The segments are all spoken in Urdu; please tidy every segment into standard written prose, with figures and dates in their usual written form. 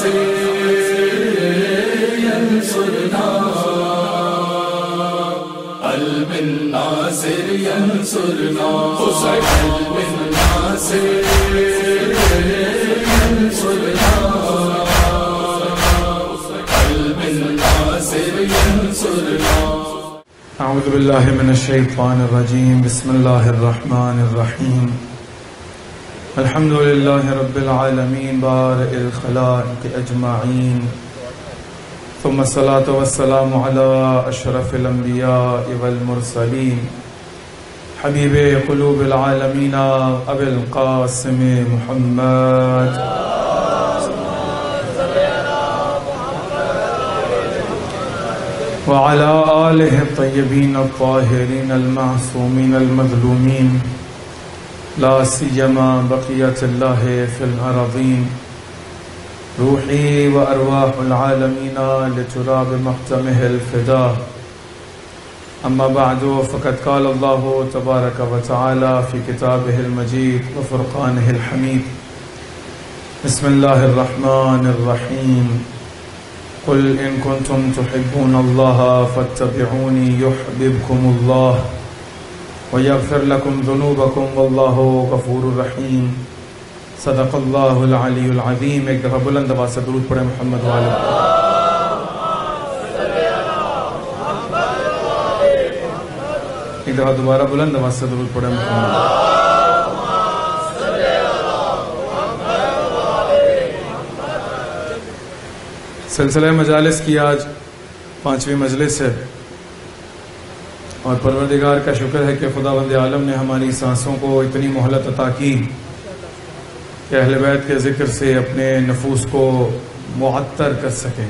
ينصرنا قلب الناصر ينصرنا قلب الناصر ينصرنا قلب الناصر ينصرنا. اعوذ باللہ من الشیطان الرجیم. بسم اللہ الرحمن الرحیم. الحمد للہ رب العالمین بارئ الخلائق اجمعین، ثم الصلاة والسلام علی اشرف الانبیاء والمرسلین حبیب قلوب العالمین ابی القاسم محمد وعلى آلہ الطیبین الطاہرین المعصومین المظلومین لا سیما بقیت اللہ فی الارضین روحی و ارواح العالمین لتراب مقدمہ الفداء. اما بعد فقد قال اللہ تبارک و تعالی فی کتابہ المجید و فرقانہ الحمید. بسم اللہ الرحمن الرحیم. قل ان کنتم تحبون اللہ فاتبعونی یحببکم اللہ ویغفر لکم ذنوبکم واللہ غفور الرحیم. صدق اللہ العلی العظیم. ایک دفعہ بلند آواز سے درود پڑھیں محمد والے. ایک دفعہ دوبارہ بلند آواز سے درود پڑھیں محمد. سلسلہ مجالس کی آج 5ویں مجلس ہے اور پروردگار کا شکر ہے کہ خداوند عالم نے ہماری سانسوں کو اتنی مہلت عطا کی کہ اہل بیت کے ذکر سے اپنے نفوس کو معطر کر سکیں،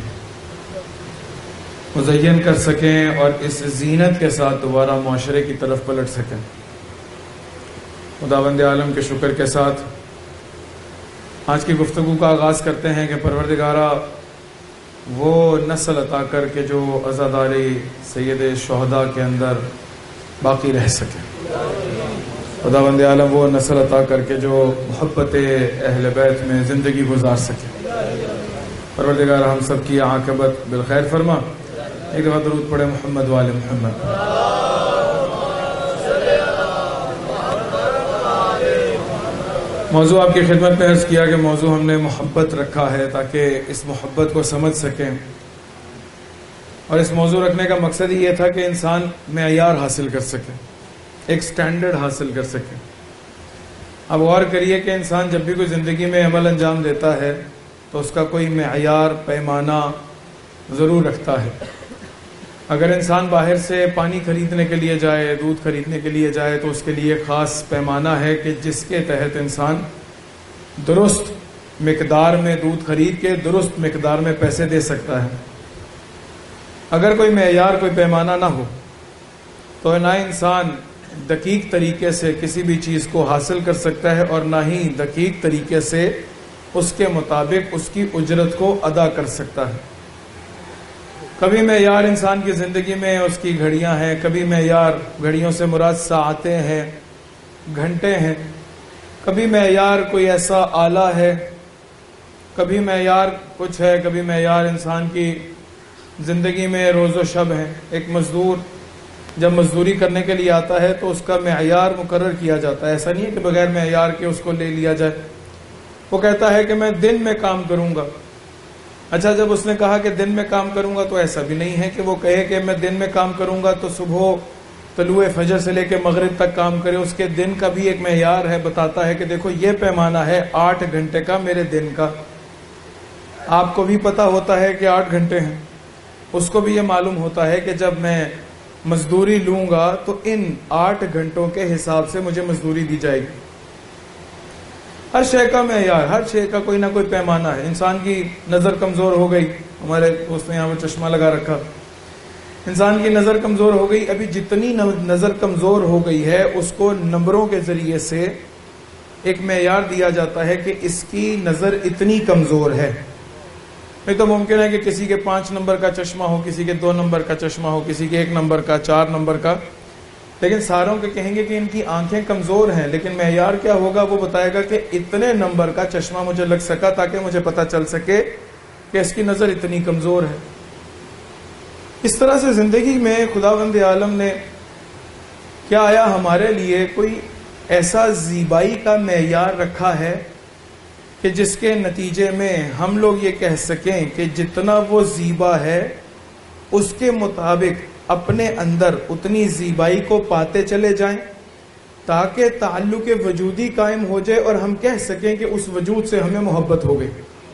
مزین کر سکیں اور اس زینت کے ساتھ دوبارہ معاشرے کی طرف پلٹ سکیں. خداوند عالم کے شکر کے ساتھ آج کی گفتگو کا آغاز کرتے ہیں کہ پروردگارہ وہ نسل عطا کر کے جو عزاداری سید شہداء کے اندر باقی رہ سکے. خداوند عالم وہ نسل عطا کر کے جو محبت اہل بیت میں زندگی گزار سکے. پروردگار ہم سب کی عاقبت بالخیر فرما. ایک دفعہ درود پڑھے محمد وآل محمد. موضوع آپ کی خدمت میں عرض کیا کہ موضوع ہم نے محبت رکھا ہے تاکہ اس محبت کو سمجھ سکیں، اور اس موضوع رکھنے کا مقصد ہی یہ تھا کہ انسان معیار حاصل کر سکے، ایک سٹینڈرڈ حاصل کر سکے. اب غور کریے کہ انسان جب بھی کوئی زندگی میں عمل انجام دیتا ہے تو اس کا کوئی معیار پیمانہ ضرور رکھتا ہے. اگر انسان باہر سے پانی خریدنے کے لیے جائے، دودھ خریدنے کے لیے جائے تو اس کے لیے خاص پیمانہ ہے کہ جس کے تحت انسان درست مقدار میں دودھ خرید کے درست مقدار میں پیسے دے سکتا ہے. اگر کوئی معیار، کوئی پیمانہ نہ ہو تو نہ انسان دقیق طریقے سے کسی بھی چیز کو حاصل کر سکتا ہے اور نہ ہی دقیق طریقے سے اس کے مطابق اس کی اجرت کو ادا کر سکتا ہے. کبھی معیار انسان کی زندگی میں اس کی گھڑیاں ہیں، کبھی معیار گھڑیوں سے مراد ساعتیں ہیں، گھنٹے ہیں، کبھی معیار کوئی ایسا آلہ ہے، کبھی معیار کچھ ہے، کبھی معیار انسان کی زندگی میں روز و شب ہے. ایک مزدور جب مزدوری کرنے کے لیے آتا ہے تو اس کا معیار مقرر کیا جاتا ہے. ایسا نہیں ہے کہ بغیر معیار کے اس کو لے لیا جائے. وہ کہتا ہے کہ میں دن میں کام کروں گا. اچھا، جب اس نے کہا کہ دن میں کام کروں گا تو ایسا بھی نہیں ہے کہ وہ کہے کہ میں دن میں کام کروں گا تو صبح طلوع فجر سے لے کے مغرب تک کام کرے. اس کے دن کا بھی ایک معیار ہے، بتاتا ہے کہ دیکھو یہ پیمانہ ہے 8 گھنٹے کا میرے دن کا. آپ کو بھی پتا ہوتا ہے کہ 8 گھنٹے ہیں، اس کو بھی یہ معلوم ہوتا ہے کہ جب میں مزدوری لوں گا تو ان 8 گھنٹوں کے حساب سے مجھے مزدوری دی جائے گی. ہر شے کا معیار، ہر شے کا کوئی نہ کوئی پیمانہ ہے. انسان کی نظر کمزور ہو گئی، ہمارے دوست نے یہاں پر چشمہ لگا رکھا، انسان کی نظر کمزور ہو گئی. ابھی جتنی نظر کمزور ہو گئی ہے اس کو نمبروں کے ذریعے سے ایک معیار دیا جاتا ہے کہ اس کی نظر اتنی کمزور ہے. نہیں تو ممکن ہے کہ کسی کے 5 نمبر کا چشمہ ہو، کسی کے 2 نمبر کا چشمہ ہو، کسی کے 1 نمبر کا، 4 نمبر کا، لیکن ساروں کے کہیں گے کہ ان کی آنکھیں کمزور ہیں. لیکن معیار کیا ہوگا؟ وہ بتائے گا کہ اتنے نمبر کا چشمہ مجھے لگ سکا تاکہ مجھے پتہ چل سکے کہ اس کی نظر اتنی کمزور ہے. اس طرح سے زندگی میں خداوند عالم نے کیا آیا ہمارے لیے کوئی ایسا زیبائی کا معیار رکھا ہے کہ جس کے نتیجے میں ہم لوگ یہ کہہ سکیں کہ جتنا وہ زیبا ہے اس کے مطابق اپنے اندر اتنی زیبائی کو پاتے چلے جائیں تاکہ تعلق وجودی قائم ہو جائے اور ہم کہہ سکیں کہ اس وجود سے ہمیں محبت ہو گئی.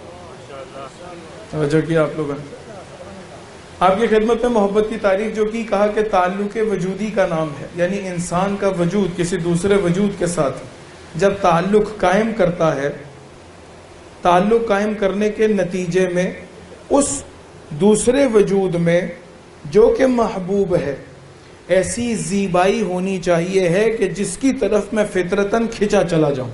توجہ کیا آپ لوگوں نے؟ آپ کی خدمت میں محبت کی تعریف جو کی، کہا کہ تعلق وجودی کا نام ہے، یعنی انسان کا وجود کسی دوسرے وجود کے ساتھ جب تعلق قائم کرتا ہے، تعلق قائم کرنے کے نتیجے میں اس دوسرے وجود میں جو کہ محبوب ہے ایسی زیبائی ہونی چاہیے ہے کہ جس کی طرف میں فطرتاً کھنچا چلا جاؤں.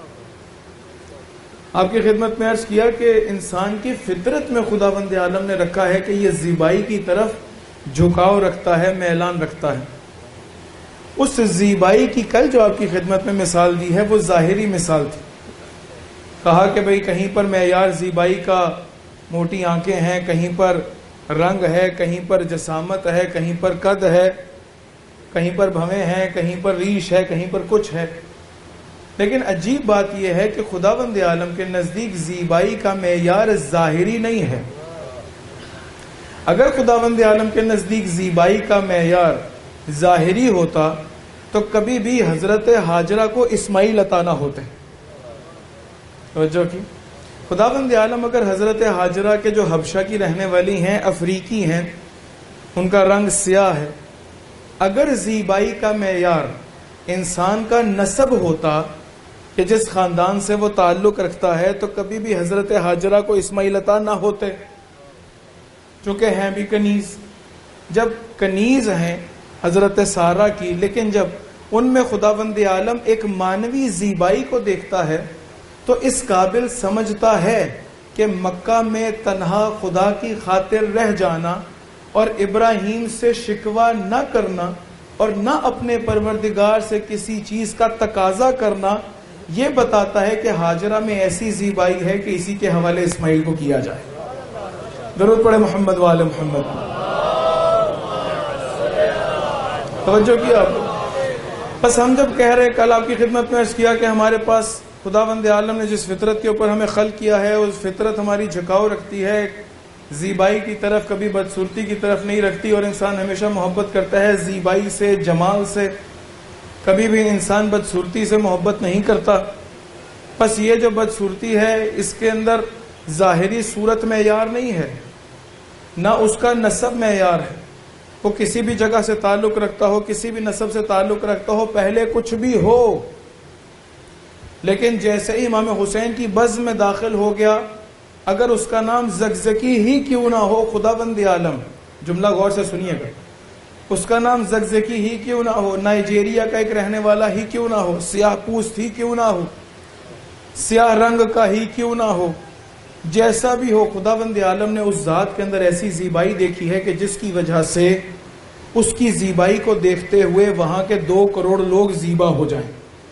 آپ کی خدمت میں عرض کیا کہ انسان کی فطرت میں خداوند عالم نے رکھا ہے کہ یہ زیبائی کی طرف جھکاؤ رکھتا ہے، میلان رکھتا ہے. اس زیبائی کی کل جو آپ کی خدمت میں مثال دی ہے وہ ظاہری مثال تھی. کہا کہ بھئی کہیں پر معیار زیبائی کا موٹی آنکھیں ہیں، کہیں پر رنگ ہے، کہیں پر جسامت ہے، کہیں پر قد ہے، کہیں پر بھویں ہیں، کہیں پر ریش ہے، کہیں پر کچھ ہے. لیکن عجیب بات یہ ہے کہ خداوند عالم کے نزدیک زیبائی کا معیار ظاہری نہیں ہے. اگر خداوند عالم کے نزدیک زیبائی کا معیار ظاہری ہوتا تو کبھی بھی حضرت ہاجرہ کو اسماعیل عطا نہ ہوتے. توجہ کی. خداوند عالم اگر حضرت ہاجرہ کے جو حبشہ کی رہنے والی ہیں، افریقی ہیں، ان کا رنگ سیاہ ہے، اگر زیبائی کا معیار انسان کا نسب ہوتا کہ جس خاندان سے وہ تعلق رکھتا ہے تو کبھی بھی حضرت ہاجرہ کو اسماعیل عطا نہ ہوتے، چونکہ ہیں بھی کنیز. جب کنیز ہیں حضرت سارہ کی، لیکن جب ان میں خداوند عالم ایک مانوی زیبائی کو دیکھتا ہے تو اس قابل سمجھتا ہے کہ مکہ میں تنہا خدا کی خاطر رہ جانا اور ابراہیم سے شکوہ نہ کرنا اور نہ اپنے پروردگار سے کسی چیز کا تقاضا کرنا یہ بتاتا ہے کہ ہاجرہ میں ایسی زیبائی ہے کہ اسی کے حوالے اسماعیل کو کیا جائے. درود پڑھے محمد وآل محمد. توجہ کیا آپ. بس ہم جب کہہ رہے کل آپ کی خدمت میں عرض کیا کہ ہمارے پاس خداوند عالم نے جس فطرت کے اوپر ہمیں خلق کیا ہے اس فطرت ہماری جھکاؤ رکھتی ہے زیبائی کی طرف، کبھی بدصورتی کی طرف نہیں رکھتی، اور انسان ہمیشہ محبت کرتا ہے زیبائی سے، جمال سے. کبھی بھی انسان بدصورتی سے محبت نہیں کرتا. بس یہ جو بدصورتی ہے اس کے اندر ظاہری صورت معیار نہیں ہے، نہ اس کا نسب معیار ہے. وہ کسی بھی جگہ سے تعلق رکھتا ہو، کسی بھی نسب سے تعلق رکھتا ہو، پہلے کچھ بھی ہو، لیکن جیسے ہی امام حسین کی بزم میں داخل ہو گیا، اگر اس کا نام زگزگی ہی کیوں نہ ہو، خداوند عالم، جملہ غور سے سنیے گا، اس کا نام زگزگی ہی کیوں نہ ہو، نائجیریا کا ایک رہنے والا ہی کیوں نہ ہو، سیاہ پوست ہی کیوں نہ ہو، سیاہ رنگ کا ہی کیوں نہ ہو، جیسا بھی ہو، خداوند عالم نے اس ذات کے اندر ایسی زیبائی دیکھی ہے کہ جس کی وجہ سے اس کی زیبائی کو دیکھتے ہوئے وہاں کے 2 کروڑ لوگ زیبا ہو جائیں.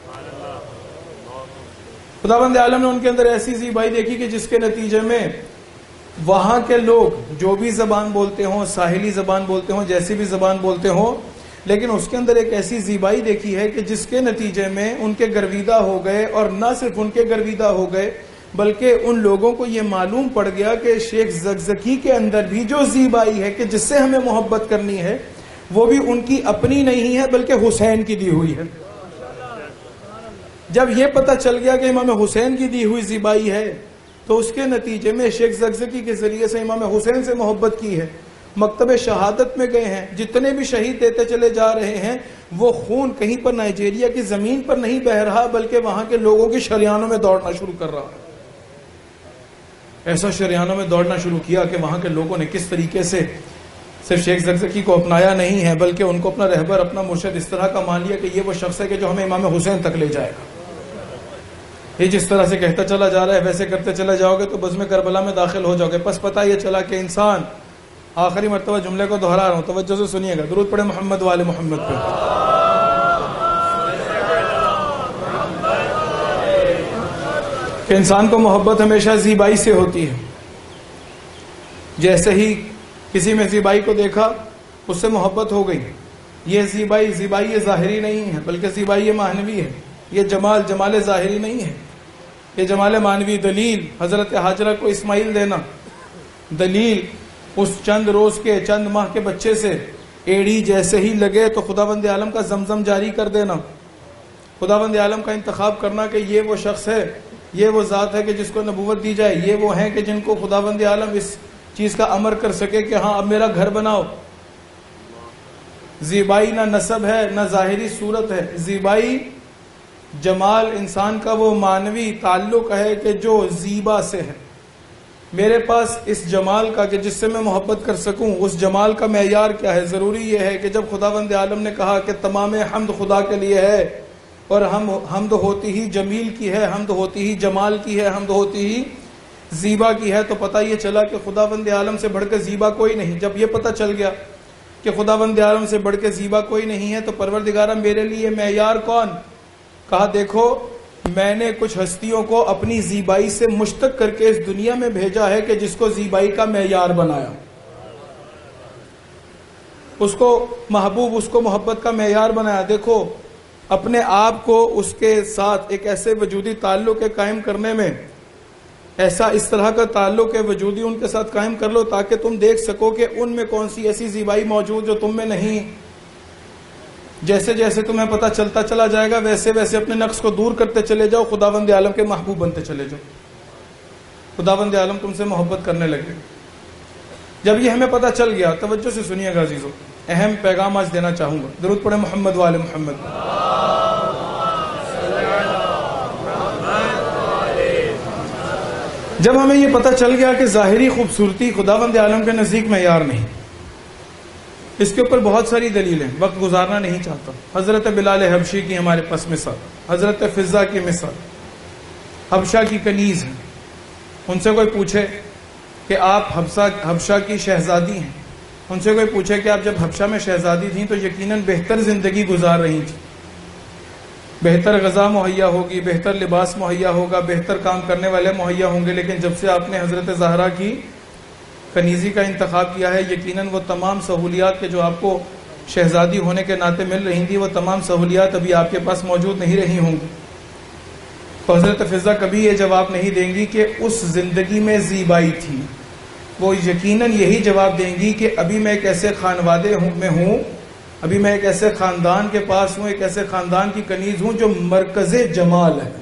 خداوند عالم نے ان کے اندر ایسی زیبائی دیکھی کہ جس کے نتیجے میں وہاں کے لوگ جو بھی زبان بولتے ہوں، ساحلی زبان بولتے ہوں، جیسی بھی زبان بولتے ہوں، لیکن اس کے اندر ایک ایسی زیبائی دیکھی ہے کہ جس کے نتیجے میں ان کے گرویدہ ہو گئے، اور نہ صرف ان کے گرویدہ ہو گئے بلکہ ان لوگوں کو یہ معلوم پڑ گیا کہ شیخ زگزگی کے اندر بھی جو زیبائی ہے کہ جس سے ہمیں محبت کرنی ہے وہ بھی ان کی اپنی نہیں ہے بلکہ حسین کی دی ہوئی ہے. جب یہ پتہ چل گیا کہ امام حسین کی دی ہوئی زیبائی ہے تو اس کے نتیجے میں شیخ زگزگی کے ذریعے سے امام حسین سے محبت کی ہے، مکتب شہادت میں گئے ہیں، جتنے بھی شہید دیتے چلے جا رہے ہیں وہ خون کہیں پر نائجیریا کی زمین پر نہیں بہہ رہا بلکہ وہاں کے لوگوں کی شریانوں میں دوڑنا شروع کر رہا ہے. ایسا شریانوں میں دوڑنا شروع کیا کہ وہاں کے لوگوں نے کس طریقے سے صرف شیخ زگزگی کو اپنایا نہیں ہے بلکہ ان کو اپنا رہبر، اپنا مرشد اس طرح کا مان لیا کہ یہ وہ شخص ہے کہ جو ہمیں امام حسین تک لے جائے گا. یہ جس طرح سے کہتا چلا جا رہا ہے ویسے کرتے چلے جاؤ گے تو بزم کربلا میں داخل ہو جاؤ گے. پس پتہ یہ چلا کہ انسان، آخری مرتبہ جملے کو دہرا رہا ہوں، توجہ سے سنیے گا، درود پڑھے محمد والے محمد پہ. کہ انسان کو محبت ہمیشہ زیبائی سے ہوتی ہے. جیسے ہی کسی میں زیبائی کو دیکھا اس سے محبت ہو گئی. یہ زیبائی یہ ظاہری نہیں ہے بلکہ زیبائی معنوی ہے. یہ جمال ظاہری نہیں ہے، یہ جمال معنوی. دلیل حضرت حاجرہ کو اسماعیل دینا، دلیل اس چند روز کے چند ماہ کے بچے سے ایڑی جیسے ہی لگے تو خداوند عالم کا زمزم جاری کر دینا، خداوند عالم کا انتخاب کرنا کہ یہ وہ شخص ہے، یہ وہ ذات ہے کہ جس کو نبوت دی جائے، یہ وہ ہیں کہ جن کو خداوند عالم اس چیز کا امر کر سکے کہ ہاں اب میرا گھر بناؤ. زیبائی نہ نسب ہے نہ ظاہری صورت ہے، زیبائی جمال انسان کا وہ معنوی تعلق ہے کہ جو زیبا سے ہے. میرے پاس اس جمال کا کہ جس سے میں محبت کر سکوں، اس جمال کا معیار کیا ہے؟ ضروری یہ ہے کہ جب خداوند عالم نے کہا کہ تمام حمد خدا کے لیے ہے اور حمد ہوتی ہی جمیل کی ہے، حمد ہوتی ہی جمال کی ہے، حمد ہوتی ہی زیبا کی ہے، تو پتہ یہ چلا کہ خداوند عالم سے بڑھ کے زیبا کوئی نہیں. جب یہ پتہ چل گیا کہ خداوند عالم سے بڑھ کے زیبا کوئی نہیں ہے تو پروردگارہ میرے لیے معیار کون؟ کہا دیکھو میں نے کچھ ہستیوں کو اپنی زیبائی سے مشتق کر کے اس دنیا میں بھیجا ہے کہ جس کو زیبائی کا معیار بنایا، اس کو محبوب، اس کو محبت کا معیار بنایا. دیکھو اپنے آپ کو اس کے ساتھ ایک ایسے وجودی تعلق کے قائم کرنے میں، اس طرح کا تعلق ہے وجودی ان کے ساتھ قائم کر لو تاکہ تم دیکھ سکو کہ ان میں کون سی ایسی زیبائی موجود جو تم میں نہیں. جیسے جیسے تمہیں پتہ چلتا چلا جائے گا ویسے ویسے اپنے نقص کو دور کرتے چلے جاؤ، خداوند عالم کے محبوب بنتے چلے جاؤ، خداوند عالم تم سے محبت کرنے لگے. جب یہ ہمیں پتہ چل گیا، توجہ سے سنیے گا عزیزو، اہم پیغام آج دینا چاہوں گا. درود پڑھیں محمد و آل محمد. جب ہمیں یہ پتہ چل گیا کہ ظاہری خوبصورتی خداوند عالم کے نزدیک معیار نہیں، اس کے اوپر بہت ساری دلیلیں، وقت گزارنا نہیں چاہتا. حضرت بلال حبشی کی ہمارے پاس مثال، حضرت فضہ کی مثال، حبشہ کی کنیز ہیں. ان سے کوئی پوچھے کہ آپ حبشہ کی شہزادی ہیں، ان سے کوئی پوچھے کہ آپ جب حبشہ میں شہزادی تھیں تو یقیناً بہتر زندگی گزار رہی تھیں، بہتر غذا مہیا ہوگی، بہتر لباس مہیا ہوگا، بہتر کام کرنے والے مہیا ہوں گے، لیکن جب سے آپ نے حضرت زہرا کی کنیزی کا انتخاب کیا ہے یقیناً وہ تمام سہولیات کے جو آپ کو شہزادی ہونے کے ناطے مل رہی تھیں وہ تمام سہولیات ابھی آپ کے پاس موجود نہیں رہی ہوں گی. تو حضرت فضہ کبھی یہ جواب نہیں دیں گی کہ اس زندگی میں زیبائی تھی، وہ یقیناً یہی جواب دیں گی کہ ابھی میں ایک ایسے خانوادے میں ہوں، ابھی میں ایک ایسے خاندان کے پاس ہوں، ایک ایسے خاندان کی کنیز ہوں جو مرکز جمال ہے،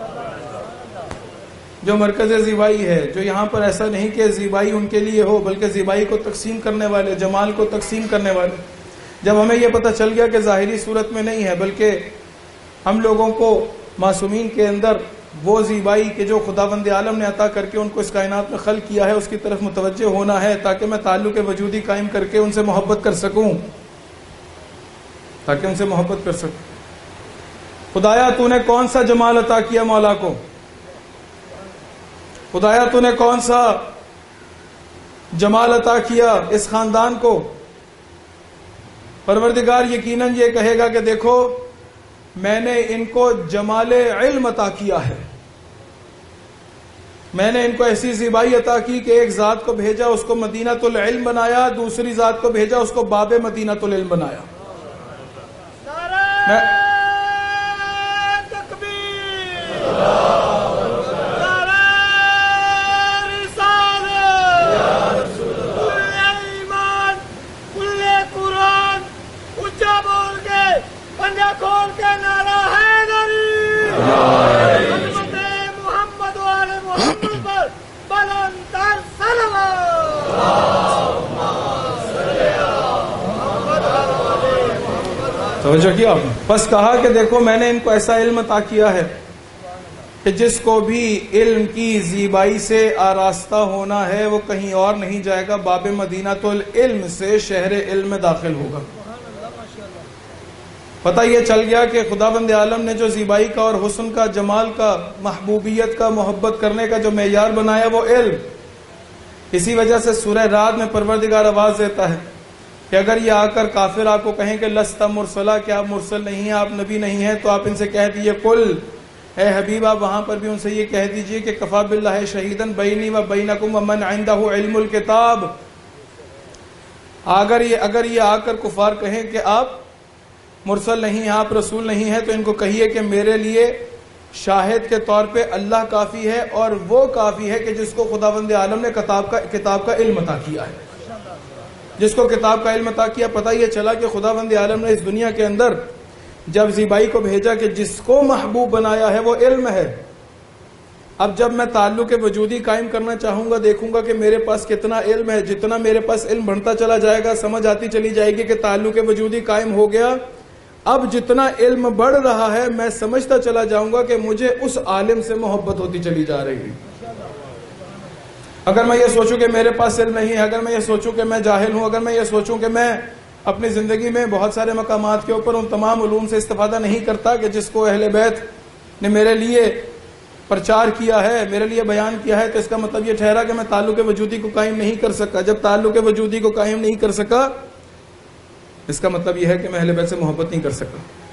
جو مرکز زیبائی ہے، جو یہاں پر ایسا نہیں کہ زیبائی ان کے لیے ہو بلکہ زیبائی کو تقسیم کرنے والے، جمال کو تقسیم کرنے والے. جب ہمیں یہ پتہ چل گیا کہ ظاہری صورت میں نہیں ہے بلکہ ہم لوگوں کو معصومین کے اندر وہ زیبائی کہ جو خداوند عالم نے عطا کر کے ان کو اس کائنات میں خلق کیا ہے اس کی طرف متوجہ ہونا ہے تاکہ میں تعلق وجودی قائم کر کے ان سے محبت کر سکوں، تاکہ ان سے محبت کر سکوں. خدایا تو نے کون سا جمال عطا کیا مولا کو، خدایا تو نے کون سا جمال عطا کیا اس خاندان کو. پروردگار یقیناً یہ کہے گا کہ دیکھو میں نے ان کو جمال علم عطا کیا ہے، میں نے ان کو ایسی زیبائی عطا کی کہ ایک ذات کو بھیجا اس کو مدینۃ العلم بنایا، دوسری ذات کو بھیجا اس کو باب مدینۃ العلم بنایا. توجہ کیا آپ نے؟ بس کہا کہ دیکھو میں نے ان کو ایسا علم عطا کیا ہے کہ جس کو بھی علم کی زیبائی سے آراستہ ہونا ہے وہ کہیں اور نہیں جائے گا، باب مدینۃ العلم سے شہر علم میں داخل ہوگا. پتہ یہ چل گیا کہ خداوند عالم نے جو زیبائی کا اور حسن کا، جمال کا، محبوبیت کا، محبت کرنے کا جو معیار بنایا وہ علم. اسی وجہ سے سورہ رعد میں پروردگار آواز دیتا ہے کہ اگر یہ آ کر کافر آپ کو کہیں کہ لست مرسلہ، کہ آپ مرسل نہیں ہیں، آپ نبی نہیں ہیں، تو آپ ان سے کہہ دیئے قل، اے حبیب آپ وہاں پر بھی ان سے یہ کہہ دیجئے کہ کفا باللہ شہیدن بینی و بینکم ومن عندہ علم الکتاب. اگر یہ آ کر کفار کہیں کہ آپ مرسل نہیں ہیں، آپ رسول نہیں ہیں، تو ان کو کہیے کہ میرے لیے شاہد کے طور پہ اللہ کافی ہے، اور وہ کافی ہے کہ جس کو خداوند عالم نے کتاب کا علم عطا کیا ہے. جس کو کتاب کا علم عطا کیا، پتہ یہ چلا کہ خداوند عالم نے اس دنیا کے اندر جب زیبائی کو بھیجا کہ جس کو محبوب بنایا ہے وہ علم ہے. اب جب میں تعلق وجودی قائم کرنا چاہوں گا، دیکھوں گا کہ میرے پاس کتنا علم ہے. جتنا میرے پاس علم بڑھتا چلا جائے گا، سمجھ آتی چلی جائے گی کہ تعلق وجودی قائم ہو گیا. اب جتنا علم بڑھ رہا ہے، میں سمجھتا چلا جاؤں گا کہ مجھے اس عالم سے محبت ہوتی چلی جا رہی ہے. اگر میں یہ سوچوں کہ میرے پاس علم نہیں ہے، اگر میں یہ سوچوں کہ میں جاہل ہوں، اگر میں یہ سوچوں کہ میں اپنی زندگی میں بہت سارے مقامات کے اوپر ان تمام علوم سے استفادہ نہیں کرتا کہ جس کو اہل بیت نے میرے لیے پرچار کیا ہے، میرے لیے بیان کیا ہے، تو اس کا مطلب یہ ٹھہرا کہ میں تعلق وجودی کو قائم نہیں کر سکا. جب تعلق وجودی کو قائم نہیں کر سکا، اس کا مطلب یہ ہے کہ میں اہل بیت سے محبت نہیں کر سکا.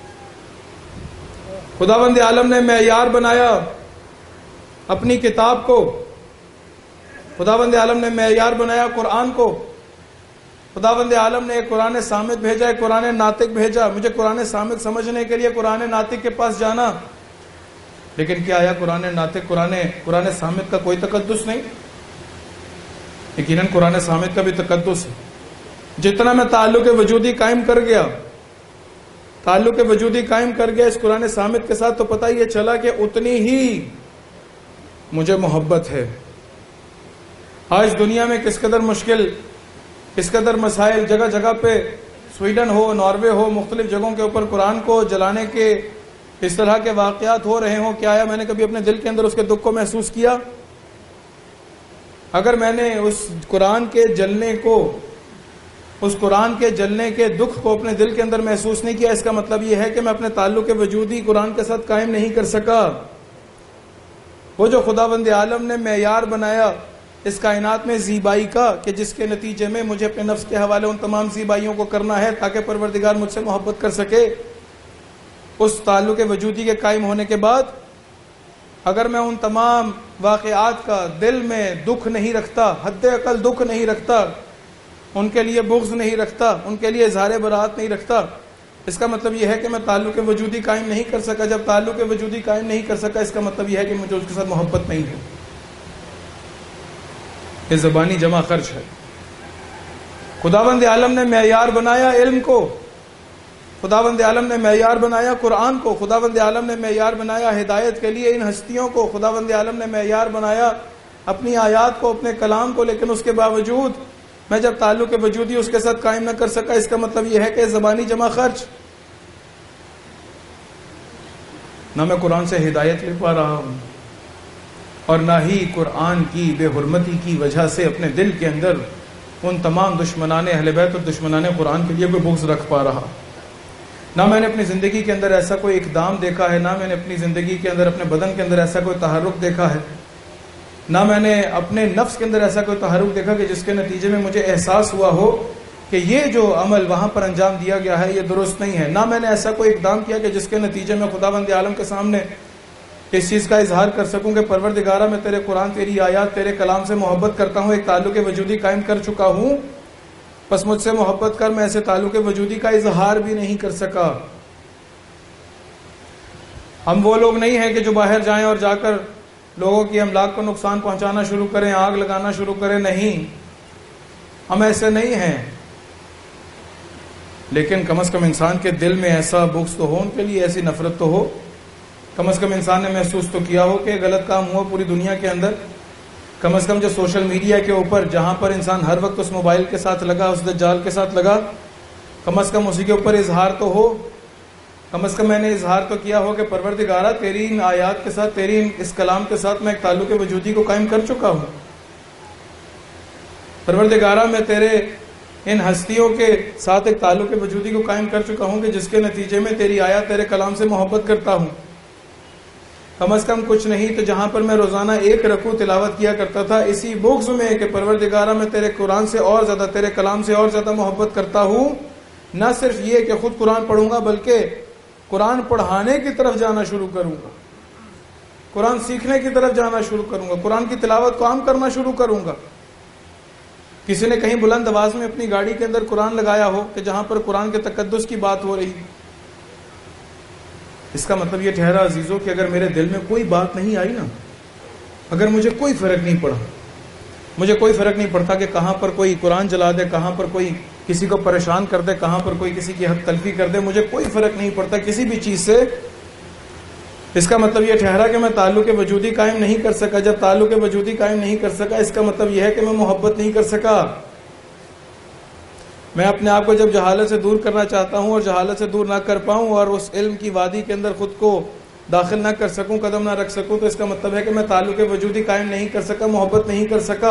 خداوند عالم نے معیار بنایا اپنی کتاب کو، خداوند عالم نے معیار بنایا قرآن کو. خداوند عالم نے ایک قرآن صامت بھیجا، ایک قرآن ناطق بھیجا. مجھے قرآن صامت سمجھنے کے لیے قرآن ناطق کے پاس جانا. لیکن کیا آیا قرآن ناطق قرآن صامت کا کوئی تقدس نہیں؟ یقیناً قرآن صامت کا بھی تقدس ہے. جتنا میں تعلق وجودی قائم کر گیا اس قرآن صامت کے ساتھ، تو پتہ یہ چلا کہ اتنی ہی مجھے محبت ہے. آج دنیا میں کس قدر مشکل، کس قدر مسائل، جگہ جگہ پہ سویڈن ہو، ناروے ہو، مختلف جگہوں کے اوپر قرآن کو جلانے کے اس طرح کے واقعات ہو رہے ہوں. کیا آیا میں نے کبھی اپنے دل کے اندر اس کے دکھ کو محسوس کیا؟ اگر میں نے اس قرآن کے جلنے کے دکھ کو اپنے دل کے اندر محسوس نہیں کیا، اس کا مطلب یہ ہے کہ میں اپنے تعلق وجودی قرآن کے ساتھ قائم نہیں کر سکا. وہ جو خداوند عالم نے معیار بنایا اس کائنات میں زیبائی کا، کہ جس کے نتیجے میں مجھے اپنے نفس کے حوالے ان تمام زیبائیوں کو کرنا ہے تاکہ پروردگار مجھ سے محبت کر سکے، اس تعلق وجودی کے قائم ہونے کے بعد اگر میں ان تمام واقعات کا دل میں دکھ نہیں رکھتا، حد اقل دکھ نہیں رکھتا، ان کے لیے بغض نہیں رکھتا، ان کے لیے اظہار براءت نہیں رکھتا، اس کا مطلب یہ ہے کہ میں تعلق وجودی قائم نہیں کر سکا. جب تعلق وجودی قائم نہیں کر سکا، اس کا مطلب یہ ہے کہ مجھے اس کے ساتھ محبت نہیں ہے. یہ زبانی جمع خرچ ہے. خداوند عالم نے معیار بنایا علم کو، خداوند عالم نے معیار بنایا قرآن کو، خداوند عالم نے معیار بنایا ہدایت کے لیے ان ہستیوں کو، خداوند عالم نے معیار بنایا اپنی آیات کو، اپنے کلام کو. لیکن اس کے باوجود میں جب تعلق وجودی اس کے ساتھ قائم نہ کر سکا، اس کا مطلب یہ ہے کہ زبانی جمع خرچ. نہ میں قرآن سے ہدایت لے پا رہا ہوں، اور نہ ہی قرآن کی بے حرمتی کی وجہ سے اپنے دل کے اندر ان تمام دشمنان اہل بیت اور دشمنان قرآن کے لیے کوئی بغض رکھ پا رہا. نہ میں نے اپنی زندگی کے اندر ایسا کوئی اقدام دیکھا ہے، نہ میں نے اپنی زندگی کے اندر اپنے بدن کے اندر ایسا کوئی تحرک دیکھا ہے، نہ میں نے اپنے نفس کے اندر ایسا کوئی تحرک دیکھا کہ جس کے نتیجے میں مجھے احساس ہوا ہو کہ یہ جو عمل وہاں پر انجام دیا گیا ہے یہ درست نہیں ہے. نہ میں نے ایسا کوئی اقدام کیا کہ جس کے نتیجے میں خداوند عالم کے سامنے اس چیز کا اظہار کر سکوں کہ پروردگارہ میں تیرے قرآن، تیری آیات، تیرے کلام سے محبت کرتا ہوں، ایک تعلق وجودی قائم کر چکا ہوں، بس مجھ سے محبت کر. میں ایسے تعلق وجودی کا اظہار بھی نہیں کر سکا. ہم وہ لوگ نہیں ہیں کہ جو باہر جائیں اور جا کر لوگوں کی املاک کو نقصان پہنچانا شروع کریں، آگ لگانا شروع کریں. نہیں، ہم ایسے نہیں ہیں. لیکن کم از کم انسان کے دل میں ایسا بغض تو ہو، ان کے لیے ایسی نفرت تو ہو. کم از کم انسان نے محسوس تو کیا ہو کہ غلط کام ہوا پوری دنیا کے اندر. کم از کم جو سوشل میڈیا کے اوپر جہاں پر انسان ہر وقت اس موبائل کے ساتھ لگا، اس دجال کے ساتھ لگا، کم از کم اسی کے اوپر اظہار تو ہو. کم از کم میں نے اظہار تو کیا ہو کہ پروردگارہ تیری ان آیات کے ساتھ، تیری اس کلام کے ساتھ میں ایک تعلق وجودی کو قائم کر چکا ہوں. پروردگارہ میں تیرے ان ہستیوں کے ساتھ ایک تعلق وجودی کو قائم کر چکا ہوں کہ جس کے نتیجے میں تیری آیات، تیرے کلام سے محبت کرتا ہوں. کم از کم کچھ نہیں تو جہاں پر میں روزانہ ایک رکوع تلاوت کیا کرتا تھا، اسی بغض میں کہ پروردگارہ میں تیرے قرآن سے اور زیادہ، تیرے کلام سے اور زیادہ محبت کرتا ہوں. نہ صرف یہ کہ خود قرآن پڑھوں گا، بلکہ قرآن پڑھانے کی طرف جانا شروع کروں گا. قرآن سیکھنے کی طرف جانا شروع کروں گا، قرآن کی تلاوت کو عام کرنا شروع کروں گا۔ کسی نے کہیں بلند آواز میں اپنی گاڑی کے اندر قرآن لگایا ہو کہ جہاں پر قرآن کے تقدس کی بات ہو رہی، اس کا مطلب یہ ٹھہرا عزیزوں کہ اگر میرے دل میں کوئی بات نہیں آئی نا، اگر مجھے کوئی فرق نہیں پڑا، مجھے کوئی فرق نہیں پڑتا کہ کہاں پر کوئی قرآن جلا دے، کہاں پر کوئی کسی کو پریشان کر دے، کہاں پر کوئی کسی کی حق تلفی کر دے، مجھے کوئی فرق نہیں پڑتا کسی بھی چیز سے، اس کا مطلب یہ ٹھہرا کہ میں تعلق وجودی قائم نہیں کر سکا۔ جب تعلق وجودی قائم نہیں کر سکا، اس کا مطلب یہ ہے کہ میں محبت نہیں کر سکا۔ میں اپنے آپ کو جب جہالت سے دور کرنا چاہتا ہوں اور جہالت سے دور نہ کر پاؤں اور اس علم کی وادی کے اندر خود کو داخل نہ کر سکوں، قدم نہ رکھ سکوں، تو اس کا مطلب ہے کہ میں تعلق وجودی قائم نہیں کر سکا، محبت نہیں کر سکا۔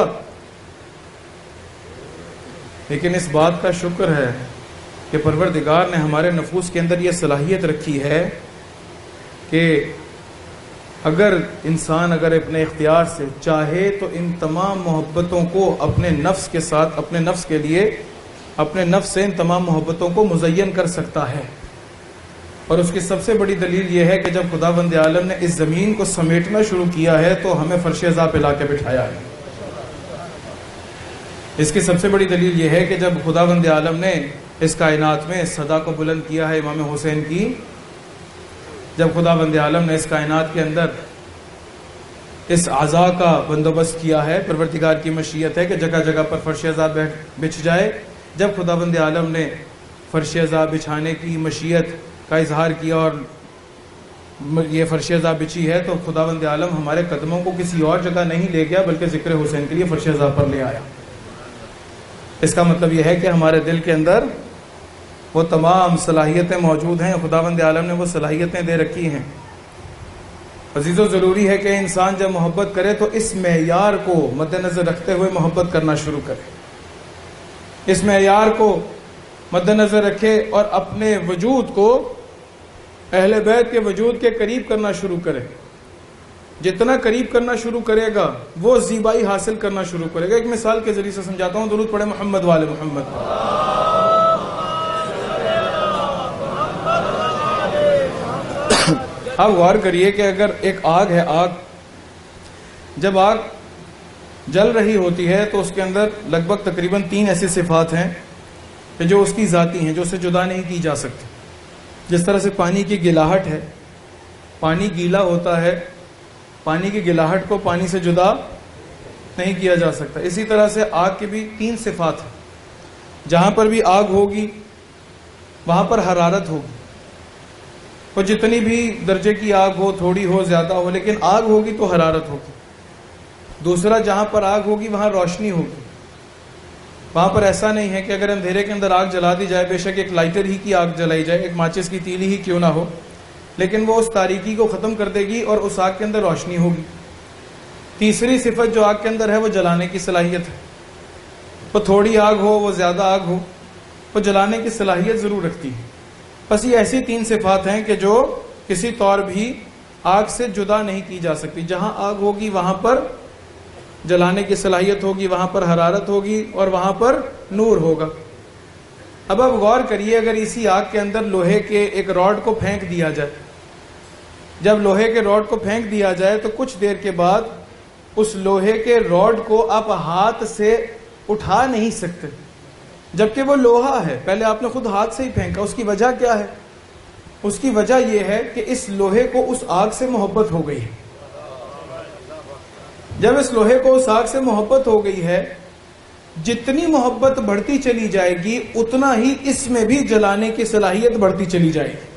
لیکن اس بات کا شکر ہے کہ پروردگار نے ہمارے نفوس کے اندر یہ صلاحیت رکھی ہے کہ اگر انسان اپنے اختیار سے چاہے تو ان تمام محبتوں کو اپنے نفس کے ساتھ، اپنے نفس کے لیے، اپنے نفس سے ان تمام محبتوں کو مزین کر سکتا ہے۔ اور اس کی سب سے بڑی دلیل یہ ہے کہ جب خداوند عالم نے اس زمین کو سمیٹنا شروع کیا ہے تو ہمیں فرش عزا پہ لا کے بٹھایا ہے۔ اس کی سب سے بڑی دلیل یہ ہے کہ جب خداوند عالم نے اس کائنات میں صدا کو بلند کیا ہے امام حسین کی، جب خداوند عالم نے اس کائنات کے اندر اس عزا کا بندوبست کیا ہے، پروردگار کی مشیت ہے کہ جگہ جگہ پر فرش عزا بچھ جائے۔ جب خداوند عالم نے فرش عزا بچھانے کی مشیت کا اظہار کیا اور یہ فرش عزا بچھی ہے، تو خداوند عالم ہمارے قدموں کو کسی اور جگہ نہیں لے گیا بلکہ ذکر حسین کے لیے فرش عزا پر لے آیا۔ اس کا مطلب یہ ہے کہ ہمارے دل کے اندر وہ تمام صلاحیتیں موجود ہیں، خداوند عالم نے وہ صلاحیتیں دے رکھی ہیں۔ عزیزو، ضروری ہے کہ انسان جب محبت کرے تو اس معیار کو مد نظر رکھتے ہوئے محبت کرنا شروع کرے، اس معیار کو مد نظر رکھے اور اپنے وجود کو اہل بیت کے وجود کے قریب کرنا شروع کرے۔ جتنا قریب کرنا شروع کرے گا وہ زیبائی حاصل کرنا شروع کرے گا۔ ایک مثال کے ذریعے سے سمجھاتا ہوں، درود پڑھے محمد والے محمد۔ آپ غور کریے کہ اگر ایک آگ ہے، جب آگ جل رہی ہوتی ہے تو اس کے اندر لگ بھگ تقریباً 3 ایسی صفات ہیں کہ جو اس کی ذاتی ہیں، جو اسے جدا نہیں کی جا سکتی۔ جس طرح سے پانی کی گلاہٹ ہے، پانی گیلا ہوتا ہے، پانی کی گلاہٹ کو پانی سے جدا نہیں کیا جا سکتا۔ اسی طرح سے آگ کی بھی 3 صفات ہیں۔ جہاں پر بھی آگ ہوگی وہاں پر حرارت ہوگی، اور جتنی بھی درجے کی آگ ہو، تھوڑی ہو زیادہ ہو، لیکن آگ ہوگی تو حرارت ہوگی۔ دوسرا، جہاں پر آگ ہوگی وہاں روشنی ہوگی۔ وہاں پر ایسا نہیں ہے کہ اگر اندھیرے کے اندر آگ جلا دی جائے، بے شک ایک لائٹر ہی کی آگ جلائی جائے، ایک ماچس کی تیلی ہی کیوں نہ ہو، لیکن وہ اس تاریکی کو ختم کر دے گی اور اس آگ کے اندر روشنی ہوگی۔ تیسری صفت جو آگ کے اندر ہے وہ جلانے کی صلاحیت ہے۔ وہ تھوڑی آگ ہو، وہ زیادہ آگ ہو، وہ جلانے کی صلاحیت ضرور رکھتی ہے۔ بس یہ ایسی 3 صفات ہیں کہ جو کسی طور بھی آگ سے جدا نہیں کی جا سکتی۔ جہاں آگ ہوگی وہاں پر جلانے کی صلاحیت ہوگی، وہاں پر حرارت ہوگی اور وہاں پر نور ہوگا۔ اب آپ غور کریے، اگر اسی آگ کے اندر لوہے کے ایک راڈ کو پھینک دیا جائے، جب لوہے کے راڈ کو پھینک دیا جائے تو کچھ دیر کے بعد اس لوہے کے راڈ کو آپ ہاتھ سے اٹھا نہیں سکتے، جبکہ وہ لوہا ہے۔ پہلے آپ نے خود ہاتھ سے ہی پھینکا۔ اس کی وجہ کیا ہے؟ اس کی وجہ یہ ہے کہ اس لوہے کو اس آگ سے محبت ہو گئی ہے۔ جب اس لوہے کو اس آگ سے محبت ہو گئی ہے، جتنی محبت بڑھتی چلی جائے گی اتنا ہی اس میں بھی جلانے کی صلاحیت بڑھتی چلی جائے گی۔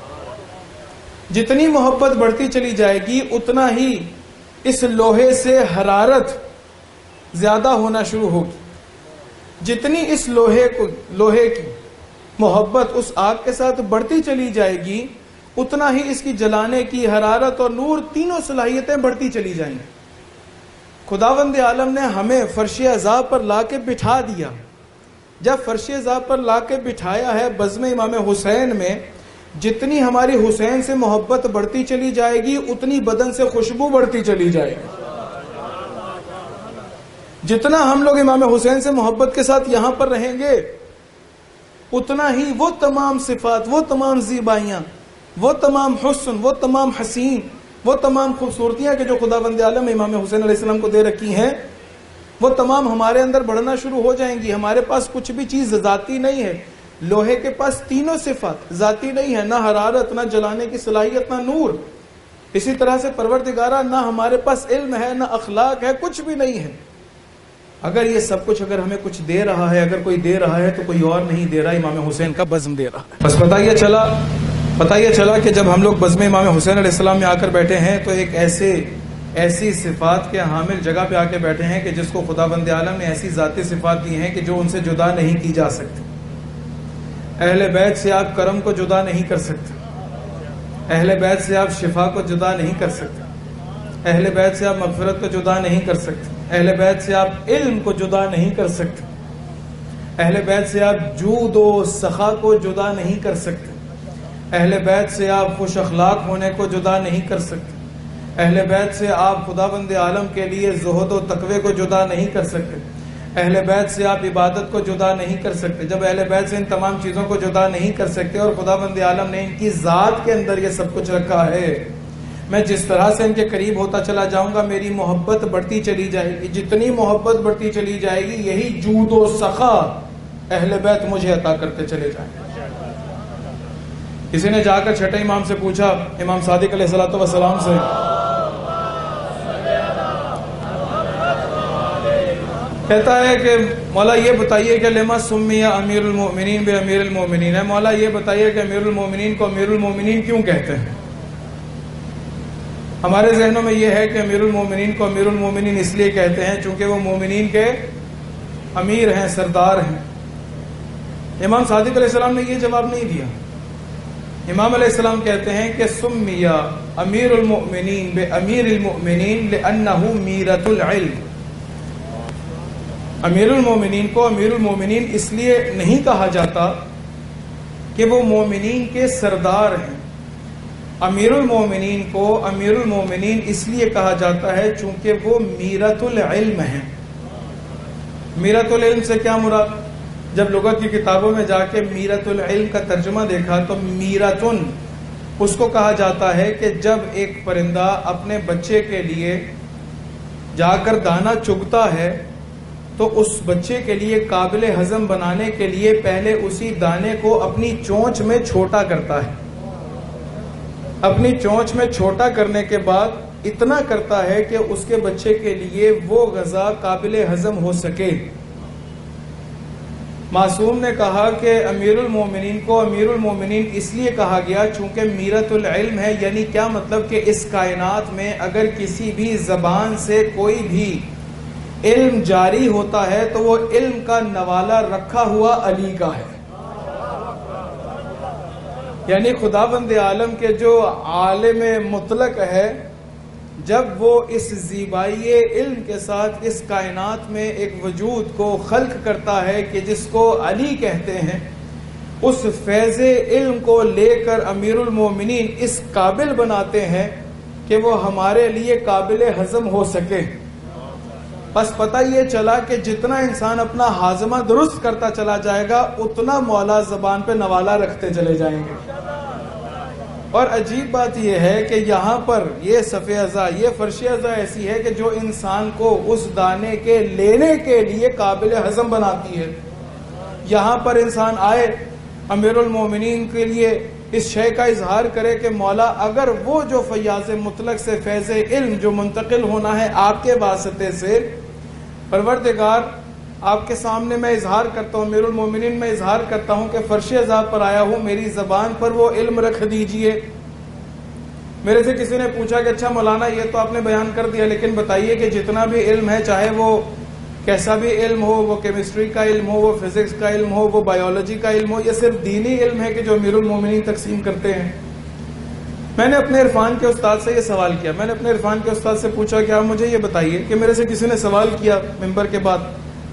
جتنی محبت بڑھتی چلی جائے گی اتنا ہی اس لوہے سے حرارت زیادہ ہونا شروع ہوگی۔ جتنی اس لوہے کی محبت اس آگ کے ساتھ بڑھتی چلی جائے گی اتنا ہی اس کی جلانے کی حرارت اور نور تینوں صلاحیتیں بڑھتی چلی جائیں گی۔ خداوند عالم نے ہمیں فرش عزا پر لا کے بٹھا دیا۔ جب فرش عزا پر لا کے بٹھایا ہے بزم امام حسین میں، جتنی ہماری حسین سے محبت بڑھتی چلی جائے گی اتنی بدن سے خوشبو بڑھتی چلی جائے گی۔ جتنا ہم لوگ امام حسین سے محبت کے ساتھ یہاں پر رہیں گے اتنا ہی وہ تمام صفات، وہ تمام زیبائیاں، وہ تمام حسن، وہ تمام حسین، وہ تمام خوبصورتیاں کہ جو خداوند عالم امام حسین علیہ السلام کو دے رکھی ہیں وہ تمام ہمارے اندر بڑھنا شروع ہو جائیں گی. ہمارے پاس کچھ بھی چیز ذاتی نہیں ہے. لوہے کے پاس تینوں صفات ذاتی نہیں ہے، نہ حرارت، نہ جلانے کی صلاحیت، نہ نور. اسی طرح سے پروردگارہ نہ ہمارے پاس علم ہے، نہ اخلاق ہے، کچھ بھی نہیں ہے. اگر یہ سب کچھ اگر ہمیں کچھ دے رہا ہے، اگر کوئی دے رہا ہے تو کوئی اور نہیں دے رہا، امام حسین کا بزم دے رہا ہے. بس پتہ یہ چلا کہ جب ہم لوگ بزم امام حسین علیہ السلام میں آ کر بیٹھے ہیں تو ایک ایسی صفات کے حامل جگہ پہ آ کے بیٹھے ہیں کہ جس کو خداوند عالم نے ایسی ذاتی صفات دی ہیں کہ جو ان سے جدا نہیں کی جا سکتی. اہل بیت سے آپ کرم کو جدا نہیں کر سکتے، اہل بیت سے آپ شفا کو جدا نہیں کر سکتے، اہل بیت سے آپ مغفرت کو جدا نہیں کر سکتے، اہل بیت سے آپ علم کو جدا نہیں کر سکتے، اہل بیت سے آپ جود و سخا کو جدا نہیں کر سکتے، اہل بیت سے آپ خوش اخلاق ہونے کو جدا نہیں کر سکتے، اہل بیت سے آپ خداوند عالم کے لیے زہد و تقوی کو جدا نہیں کر سکتے، اہل بیت سے آپ عبادت کو جدا نہیں کر سکتے. جب اہل بیت سے ان تمام چیزوں کو جدا نہیں کر سکتے اور خداوند عالم نے ان کی ذات کے اندر یہ سب کچھ رکھا ہے، میں جس طرح سے ان کے قریب ہوتا چلا جاؤں گا میری محبت بڑھتی چلی جائے گی. جتنی محبت بڑھتی چلی جائے گی یہی جود و سخا اہل بیت مجھے عطا کرتے چلے جائیں. کسی نے جا کر چھٹے امام سے پوچھا، امام صادق علیہ الصلوۃ والسلام سے، کہتا ہے کہ مولا یہ بتائیے کہ لما سمی امیر المؤمنین بے امیر المؤمنین ہے، مولا یہ بتائیے کہ امیر المؤمنین کو امیر المؤمنین کیوں کہتے ہیں؟ ہمارے ذہنوں میں یہ ہے کہ امیر المؤمنین کو امیر المؤمنین اس لیے کہتے ہیں چونکہ وہ مومنین کے امیر ہیں، سردار ہیں. امام صادق علیہ السلام نے یہ جواب نہیں دیا. امام علیہ السلام کہتے ہیں کہ سمی امیر المؤمنین بے امیر المؤمنین لأنہ میرۃ العلم. امیر المومنین کو امیر المومنین اس لیے نہیں کہا جاتا کہ وہ مومنین کے سردار ہیں. امیر المومنین کو امیر المومنین اس لیے کہا جاتا ہے چونکہ وہ میرۃ العلم ہیں. میرۃ العلم سے کیا مراد؟ جب لغت کی کتابوں میں جا کے میرۃ العلم کا ترجمہ دیکھا تو میرۃن اس کو کہا جاتا ہے کہ جب ایک پرندہ اپنے بچے کے لیے جا کر دانہ چگتا ہے تو اس بچے کے لیے قابل ہضم بنانے کے لیے پہلے اسی دانے کو اپنی چونچ میں چھوٹا کرتا ہے. اپنی چونچ میں چھوٹا کرنے کے بعد اتنا کرتا ہے کہ اس کے بچے کے لیے وہ غذا قابل ہضم ہو سکے. معصوم نے کہا کہ امیر المومنین کو امیر المومنین اس لیے کہا گیا چونکہ میرۃ العلم ہے. یعنی کیا مطلب کہ اس کائنات میں اگر کسی بھی زبان سے کوئی بھی علم جاری ہوتا ہے تو وہ علم کا نوالا رکھا ہوا علی کا ہے. یعنی خداوند عالم کے جو عالم مطلق ہے جب وہ اس زیبائی علم کے ساتھ اس کائنات میں ایک وجود کو خلق کرتا ہے کہ جس کو علی کہتے ہیں، اس فیض علم کو لے کر امیر المومنین اس قابل بناتے ہیں کہ وہ ہمارے لیے قابل ہضم ہو سکے. بس پتہ یہ چلا کہ جتنا انسان اپنا ہاضمہ درست کرتا چلا جائے گا اتنا مولا زبان پہ نوالا رکھتے چلے جائیں گے. اور عجیب بات یہ ہے کہ یہاں پر یہ صفِ ازا، یہ فرش ازا ایسی ہے کہ جو انسان کو اس دانے کے لینے کے لیے قابل ہضم بناتی ہے. یہاں پر انسان آئے امیر المومنین کے لیے اس شے کا اظہار کرے کہ مولا اگر وہ جو فیاض مطلق سے فیض علم جو منتقل ہونا ہے آپ کے واسطے سے، پروردگار آپ کے سامنے میں اظہار کرتا ہوں، امیر المومنین میں اظہار کرتا ہوں کہ فرش ازا پر آیا ہوں، میری زبان پر وہ علم رکھ دیجئے. میرے سے کسی نے پوچھا کہ اچھا مولانا یہ تو آپ نے بیان کر دیا لیکن بتائیے کہ جتنا بھی علم ہے چاہے وہ کیسا بھی علم ہو، وہ کیمسٹری کا علم ہو، وہ فزکس کا علم ہو، وہ بایولوجی کا علم ہو، یہ صرف دینی علم ہے کہ جو امیر المومنین تقسیم کرتے ہیں. میں نے اپنے عرفان کے استاد سے یہ سوال کیا. میں نے اپنے عرفان کے استاد سے پوچھا کہ آپ مجھے یہ بتائیے کہ میرے سے کسی نے سوال کیا ممبر کے بعد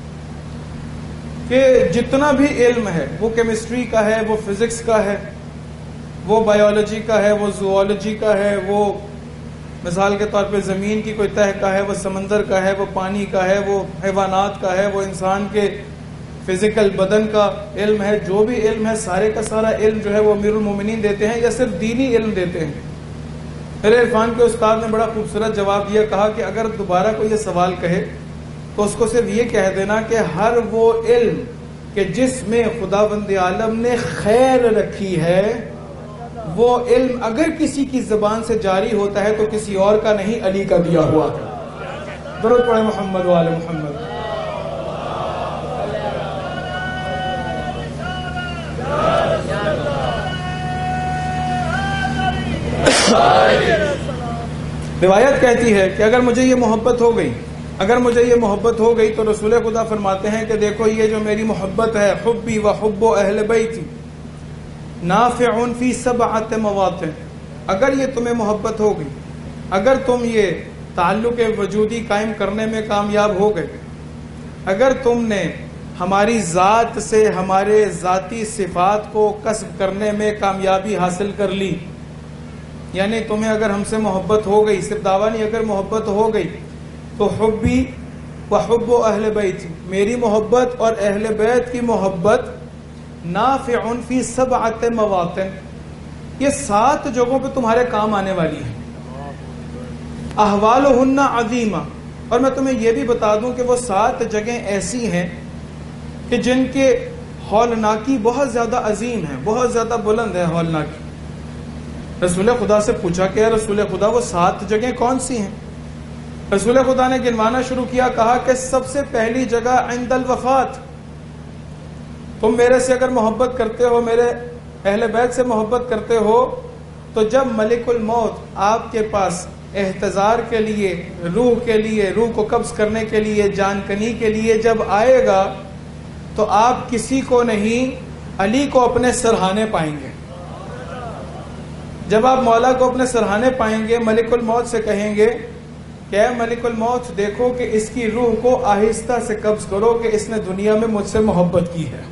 کہ جتنا بھی علم ہے وہ کیمسٹری کا ہے، وہ فزکس کا ہے، وہ بایولوجی کا ہے، وہ زوالوجی کا ہے، وہ مثال کے طور پہ زمین کی کوئی تہہ کا ہے، وہ سمندر کا ہے، وہ پانی کا ہے، وہ حیوانات کا ہے، وہ انسان کے فزیکل بدن کا علم ہے، جو بھی علم ہے سارے کا سارا علم جو ہے وہ امیر المومنین دیتے ہیں یا صرف دینی علم دیتے ہیں؟ میرے عرفان کے استاد نے بڑا خوبصورت جواب دیا، کہا کہ اگر دوبارہ کوئی یہ سوال کہے تو اس کو صرف یہ کہہ دینا کہ ہر وہ علم کہ جس میں خداوند عالم نے خیر رکھی ہے، وہ علم اگر کسی کی زبان سے جاری ہوتا ہے تو کسی اور کا نہیں، علی کا دیا ہوا ہے۔ درود پڑھیں محمد و آل محمد۔ روایت کہتی ہے کہ اگر مجھے یہ محبت ہو گئی تو رسول خدا فرماتے ہیں کہ دیکھو یہ جو میری محبت ہے، حبی و حب اہل بیتی نافع فی سبعۃ مواطن، اگر یہ تمہیں محبت ہو گئی، اگر تم یہ تعلق وجودی قائم کرنے میں کامیاب ہو گئے، اگر تم نے ہماری ذات سے ہمارے ذاتی صفات کو کسب کرنے میں کامیابی حاصل کر لی، یعنی تمہیں اگر ہم سے محبت ہو گئی، صرف دعویٰ نہیں، اگر محبت ہو گئی تو حبی و حب اہل بیت، میری محبت اور اہل بیت کی محبت نافع فی سبعۃ مواطن، یہ 7 جگہوں پہ تمہارے کام آنے والی ہے۔ احوالہن عظیمہ، اور میں تمہیں یہ بھی بتا دوں کہ وہ 7 جگہیں ایسی ہیں کہ جن کے ہولناکی بہت زیادہ عظیم ہے، بہت زیادہ بلند ہے ہولناکی۔ رسول خدا سے پوچھا کہ رسول خدا وہ 7 جگہیں کون سی ہیں؟ رسول خدا نے گنوانا شروع کیا، کہا کہ سب سے پہلی جگہ عند الوفات، تم میرے سے اگر محبت کرتے ہو، میرے اہل بیت سے محبت کرتے ہو، تو جب ملک الموت آپ کے پاس احتضار کے لیے، روح کو قبض کرنے کے لیے، جان کنی کے لیے جب آئے گا تو آپ کسی کو نہیں، علی کو اپنے سرہانے پائیں گے۔ جب آپ مولا کو اپنے سرہانے پائیں گے، ملک الموت سے کہیں گے کہ اے ملک الموت، دیکھو کہ اس کی روح کو آہستہ سے قبض کرو کہ اس نے دنیا میں مجھ سے محبت کی ہے۔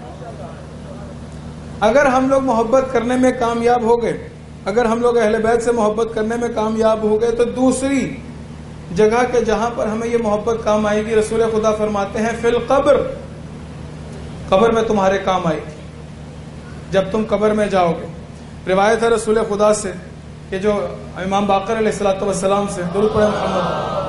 اگر ہم لوگ محبت کرنے میں کامیاب ہو گئے، اگر ہم لوگ اہل بیت سے محبت کرنے میں کامیاب ہو گئے، تو دوسری جگہ کے جہاں پر ہمیں یہ محبت کام آئے گی، رسول خدا فرماتے ہیں فی القبر، قبر میں تمہارے کام آئے گی جب تم قبر میں جاؤ گے۔ روایت ہے رسول خدا سے کہ جو امام باقر علیہ الصلوۃ والسلام سے، درود پڑھیں محمد،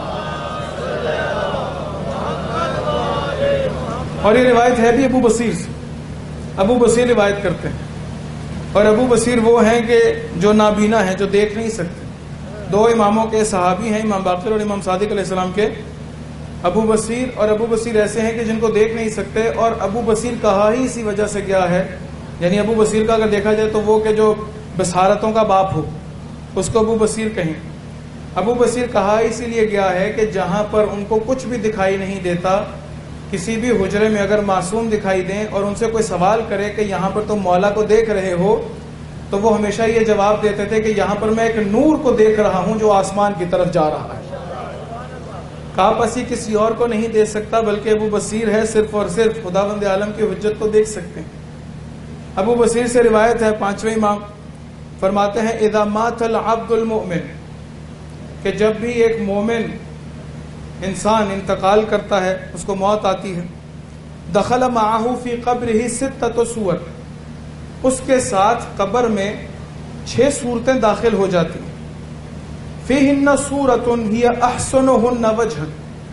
اور یہ روایت ہے بھی ابو بصیر سے، ابو بصیر روایت کرتے ہیں، اور ابو بصیر وہ ہیں کہ جو نابینا ہیں، جو دیکھ نہیں سکتے۔ 2 اماموں کے صحابی ہیں، امام باقر اور امام صادق علیہ السلام کے، ابو بصیر اور ابو بصیر ایسے ہیں کہ جن کو دیکھ نہیں سکتے، اور ابو بصیر کہا ہی اسی وجہ سے گیا ہے، یعنی ابو بصیر کا اگر دیکھا جائے تو وہ کہ جو بصارتوں کا باپ ہو اس کو ابو بصیر کہیں۔ ابو بصیر کہا اسی لیے گیا ہے کہ جہاں پر ان کو کچھ بھی دکھائی نہیں دیتا، کسی بھی حجرے میں اگر معصوم دکھائی دیں اور ان سے کوئی سوال کرے کہ یہاں پر تم مولا کو دیکھ رہے ہو، تو وہ ہمیشہ یہ جواب دیتے تھے کہ یہاں پر میں ایک نور کو دیکھ رہا ہوں جو آسمان کی طرف جا رہا ہے۔ کہا پسی کسی اور کو نہیں دیکھ سکتا، بلکہ ابو بصیر ہے، صرف اور صرف خداوند عالم کی حجت کو دیکھ سکتے ہیں۔ ابو بصیر سے روایت ہے، 5ویں امام فرماتے ہیں اذا مات العبد المؤمن، کہ جب بھی ایک مومن انسان انتقال کرتا ہے، اس کو موت آتی ہے، دخل معه فی قبرہ 6 صور، اس کے ساتھ قبر میں 6 صورتیں داخل ہو جاتی ہیں، فیہن صورۃ ہی احسنہن وجہا،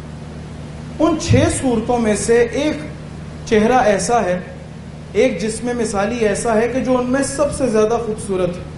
ان 6 صورتوں میں سے ایک چہرہ ایسا ہے، ایک جسم مثالی ایسا ہے کہ جو ان میں سب سے زیادہ خوبصورت ہے،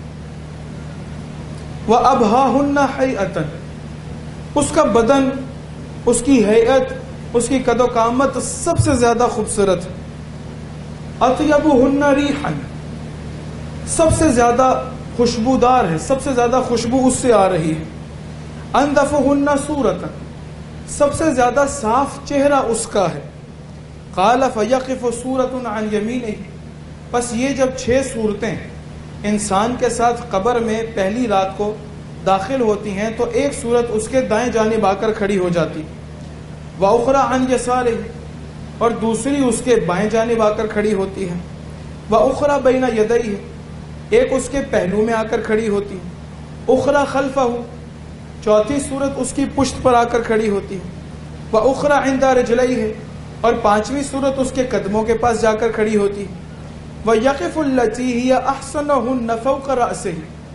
وَأَبْهَاهُنَّ حَيْئَةً، اس کا بدن، اس کی حیعت، اس کی قد و قامت سب سے زیادہ خوبصورت ہے، أَطْيَبُهُنَّ رِيحًا، سب سے زیادہ خوشبودار ہے، سب سے زیادہ خوشبو اس سے آ رہی ہے، أَنْدَفُهُنَّ صُورَةً، سب سے زیادہ صاف چہرہ اس کا ہے، قال فیقف صورت عن یمینہ، پس یہ جب 6 صورتیں انسان کے ساتھ قبر میں پہلی رات کو داخل ہوتی ہیں تو ایک صورت اس کے دائیں جانب آ کر کھڑی ہو جاتی، وأخرى عن یسارہ، اور دوسری اس کے بائیں جانب آ کر کھڑی ہوتی ہے، وأخرى بین یدیہ، ایک اس کے پہلو میں آ کر کھڑی ہوتی ہے، أخرى خلفہ، چوتھی صورت اس کی پشت پر آ کر کھڑی ہوتی ہے، وأخرى عند رجلیہ، اور 5ویں صورت اس کے قدموں کے پاس جا کر کھڑی ہوتی، وَيَقِفُ الَّتِي هِيَ أَحْسَنُهُنَّ فَوْقَ رَأْسِهِ،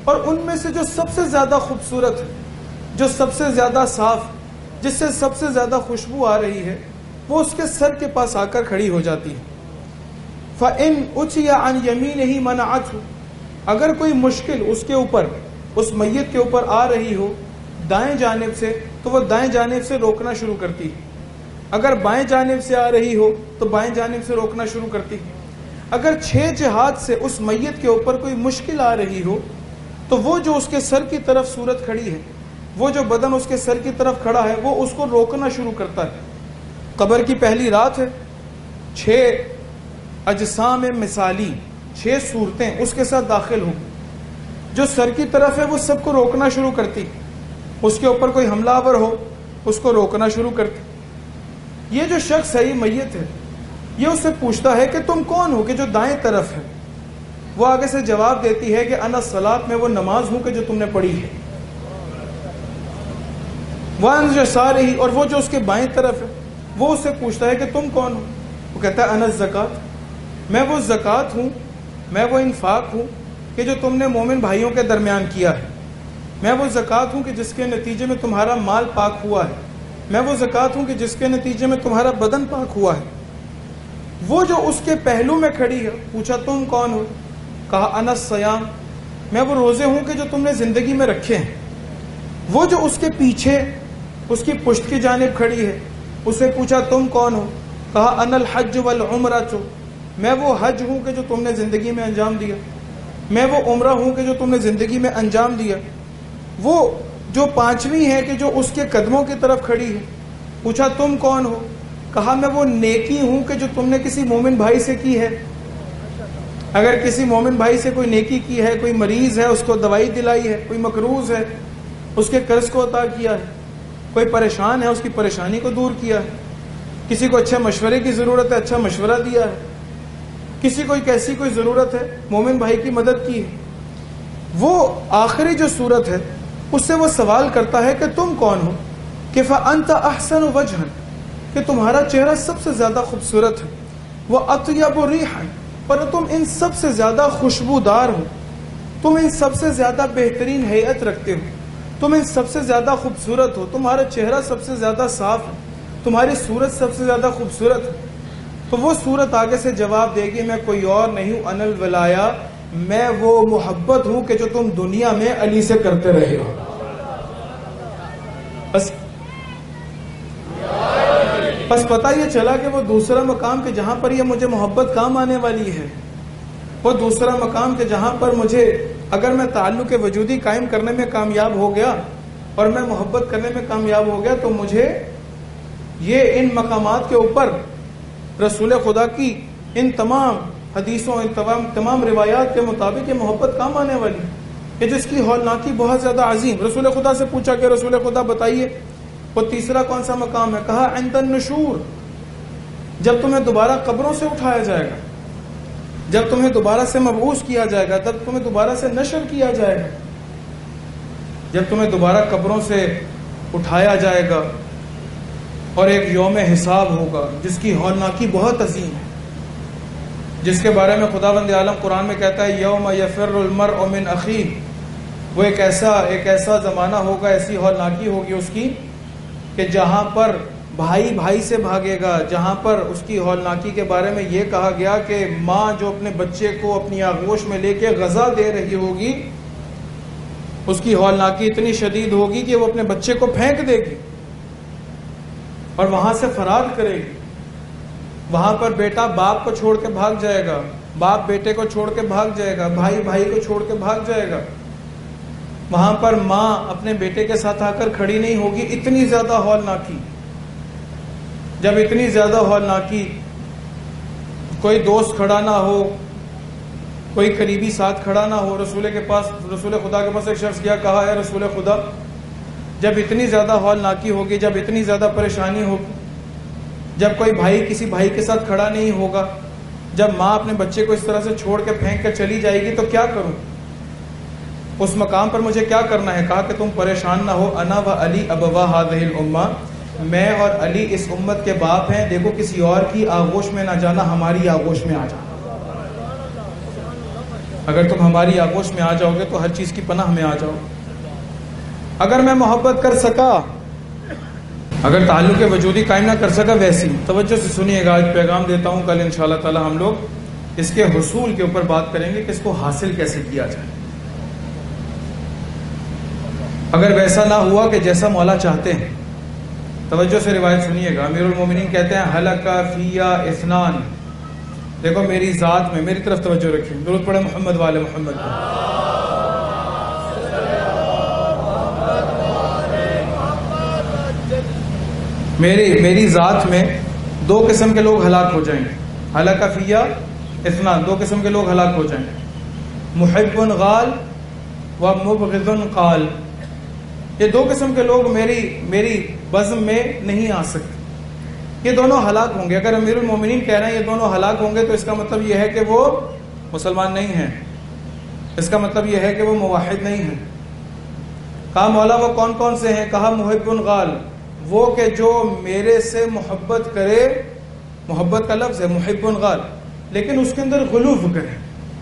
اور ان میں سے جو سب سے زیادہ خوبصورت ہے، جو سب سے زیادہ صاف، جس سے سب سے زیادہ خوشبو آ رہی ہے، وہ اس کے سر کے پاس آ کر کھڑی ہو جاتی ہے۔ فَإِنْ أُتِيَ عَنْ يَمِينِهِ مَنَعَتْهُ، اگر کوئی مشکل اس کے اوپر، اس میت کے اوپر آ رہی ہو دائیں جانب سے، تو وہ دائیں جانب سے روکنا شروع کرتی ہے۔ اگر بائیں جانب سے آ رہی ہو تو بائیں جانب سے روکنا شروع کرتی ہے۔ اگر 6 جہات سے اس میت کے اوپر کوئی مشکل آ رہی ہو تو وہ جو اس کے سر کی طرف صورت کھڑی ہے، وہ جو بدن اس کے سر کی طرف کھڑا ہے، وہ اس کو روکنا شروع کرتا ہے۔ قبر کی پہلی رات ہے، 6 اجسام مثالی، 6 صورتیں اس کے ساتھ داخل ہوں، جو سر کی طرف ہے وہ سب کو روکنا شروع کرتی، اس کے اوپر کوئی حملہ آور ہو اس کو روکنا شروع کرتی۔ یہ جو شخص ہے، یہ میت ہے، یہ اس سے پوچھتا ہے کہ تم کون ہو کہ جو دائیں طرف ہے؟ وہ آگے سے جواب دیتی ہے کہ انا الصلاۃ، میں وہ نماز ہوں کہ جو تم نے پڑھی ہے۔ وَعَنْ يَسَارِهِ، اور وہ جو اس کے بائیں طرف ہے وہ اس سے پوچھتا ہے کہ تم کون ہو؟ وہ کہتا ہے انا الزکوٰۃ، میں وہ زکوٰۃ ہوں، میں وہ انفاق ہوں کہ جو تم نے مومن بھائیوں کے درمیان کیا ہے، میں وہ زکوٰۃ ہوں کہ جس کے نتیجے میں تمہارا مال پاک ہوا ہے، میں وہ زکوٰۃ ہوں کہ جس کے نتیجے میں تمہارا بدن پاک ہوا ہے۔ وہ جو اس کے پہلو میں کھڑی ہے پوچھا تم کون ہو؟ کہا انا الصیام، میں وہ روزے ہوں کہ جو تم نے زندگی میں رکھے ہیں۔ وہ جو اس کے پیچھے اس کی پشت کی جانب کھڑی ہے اسے پوچھا تم کون ہو؟ کہا انا الحج والعمرۃ، میں وہ حج ہوں کہ جو تم نے زندگی میں انجام دیا، میں وہ عمرہ ہوں کہ جو تم نے زندگی میں انجام دیا۔ وہ جو 5ویں ہے کہ جو اس کے قدموں کی طرف کھڑی ہے پوچھا تم کون ہو؟ کہا میں وہ نیکی ہوں کہ جو تم نے کسی مومن بھائی سے کی ہے۔ اگر کسی مومن بھائی سے کوئی نیکی کی ہے، کوئی مریض ہے اس کو دوائی دلائی ہے، کوئی مقروض ہے اس کے قرض کو عطا کیا ہے، کوئی پریشان ہے اس کی پریشانی کو دور کیا ہے، کسی کو اچھے مشورے کی ضرورت ہے اچھا مشورہ دیا ہے، کسی کو کیسی کوئی ضرورت ہے مومن بھائی کی مدد کی ہے۔ وہ آخری جو صورت ہے اس سے وہ سوال کرتا ہے کہ تم کون ہو؟ کہ فَأَنْتَ أَحْسَنُ وَجْهًا، کہ تمہارا چہرہ سب سے زیادہ خوبصورت ہے، وَأَطْيَبُ رِيحًا، پر تم ان سب سے زیادہ خوشبودار ہو، تم ان سب سے زیادہ بہترین ہیئت رکھتے ہو، تم ان سب سے زیادہ خوبصورت ہو، تمہارا چہرہ سب سے زیادہ صاف ہے، تمہاری صورت سب سے زیادہ خوبصورت ہے۔ تو وہ صورت آگے سے جواب دے گی میں کوئی اور نہیں ہوں، انا الولایا، میں وہ محبت ہوں کہ جو تم دنیا میں علی سے کرتے رہے ہو۔ بس پتہ یہ چلا کہ وہ دوسرا مقام کہ جہاں پر یہ مجھے محبت کام آنے والی ہے، وہ دوسرا مقام کہ جہاں پر مجھے اگر میں تعلق وجودی قائم کرنے میں کامیاب ہو گیا اور میں محبت کرنے میں کامیاب ہو گیا تو مجھے یہ ان مقامات کے اوپر رسول خدا کی ان تمام حدیثوں، ان تمام روایات کے مطابق یہ محبت کام آنے والی ہے کہ جس کی ہولناکی بہت زیادہ عظیم۔ رسول خدا سے پوچھا کہ رسول خدا بتائیے وہ تیسرا کون سا مقام ہے؟ کہا عند النشور، جب تمہیں دوبارہ قبروں سے اٹھایا جائے گا، جب تمہیں دوبارہ سے مبعوث کیا جائے گا، جب تمہیں دوبارہ سے نشر کیا جائے گا، جب تمہیں دوبارہ قبروں سے اٹھایا جائے گا اور ایک یوم حساب ہوگا جس کی ہولناکی بہت عظیم ہے، جس کے بارے میں خداوند عالم قرآن میں کہتا ہے یوم یفر المرء من اخیہ، وہ ایک ایسا زمانہ ہوگا، ایسی ہولناکی ہوگی اس کی کہ جہاں پر بھائی بھائی سے بھاگے گا، جہاں پر اس کی ہولناکی کے بارے میں یہ کہا گیا کہ ماں جو اپنے بچے کو اپنی آغوش میں لے کے غذا دے رہی ہوگی اس کی ہولناکی اتنی شدید ہوگی کہ وہ اپنے بچے کو پھینک دے گی اور وہاں سے فرار کرے گی۔ وہاں پر بیٹا باپ کو چھوڑ کے بھاگ جائے گا، باپ بیٹے کو چھوڑ کے بھاگ جائے گا، بھائی بھائی کو چھوڑ کے بھاگ جائے گا۔ وہاں پر ماں اپنے بیٹے کے ساتھ آ کر کھڑی نہیں ہوگی، اتنی زیادہ ہولناکی۔ جب اتنی زیادہ ہولناکی، کوئی دوست کھڑا نہ ہو، کوئی قریبی ساتھ کھڑا نہ ہو، رسول خدا کے پاس ایک شخص کیا، کہا ہے رسول خدا جب اتنی زیادہ ہولناکی ہوگی، جب اتنی زیادہ پریشانی ہوگی، جب کوئی بھائی کسی بھائی کے ساتھ کھڑا نہیں ہوگا، جب ماں اپنے بچے کو اس طرح سے چھوڑ کے پھینک کے چلی جائے گی تو کیا کروں؟ اس مقام پر مجھے کیا کرنا ہے؟ کہا کہ تم پریشان نہ ہو، انا و علی ابوا هذه الامہ، میں اور علی اس امت کے باپ ہیں، دیکھو کسی اور کی آغوش میں نہ جانا، ہماری آغوش میں آ جانا۔ اگر تم ہماری آغوش میں آ جاؤ گے تو ہر چیز کی پناہ میں آ جاؤ. اگر میں محبت کر سکا، اگر تعلق وجودی قائم نہ کر سکا ویسی. توجہ سے سنیے گا، آج پیغام دیتا ہوں، کل انشاءاللہ تعالی ہم لوگ اس کے حصول کے اوپر بات کریں گے کہ اس کو حاصل کیسے کیا جائے. اگر ویسا نہ ہوا کہ جیسا مولا چاہتے ہیں. توجہ سے روایت سنیے گا، امیر المومنین کہتے ہیں ہلک فیا اثنان. دیکھو میری ذات میں، میری طرف توجہ رکھیں، درود پڑھیں محمد والے محمد. میری ذات میں دو قسم کے لوگ ہلاک ہو جائیں گے. ہلک فیا اثنان، دو قسم کے لوگ ہلاک ہو جائیں گے. محب غال و مبغض قال. یہ دو قسم کے لوگ میری بزم میں نہیں آ سکتے. یہ دونوں ہلاک ہوں گے. اگر امیر المومنین کہہ رہے ہیں یہ دونوں ہلاک ہوں گے تو اس کا مطلب یہ ہے کہ وہ مسلمان نہیں ہیں، اس کا مطلب یہ ہے کہ وہ موحد نہیں ہیں. کہا مولا وہ کون کون سے ہیں؟ کہا محب غال، وہ کہ جو میرے سے محبت کرے. محبت کا لفظ ہے محب غال، لیکن اس کے اندر غلوف کرے.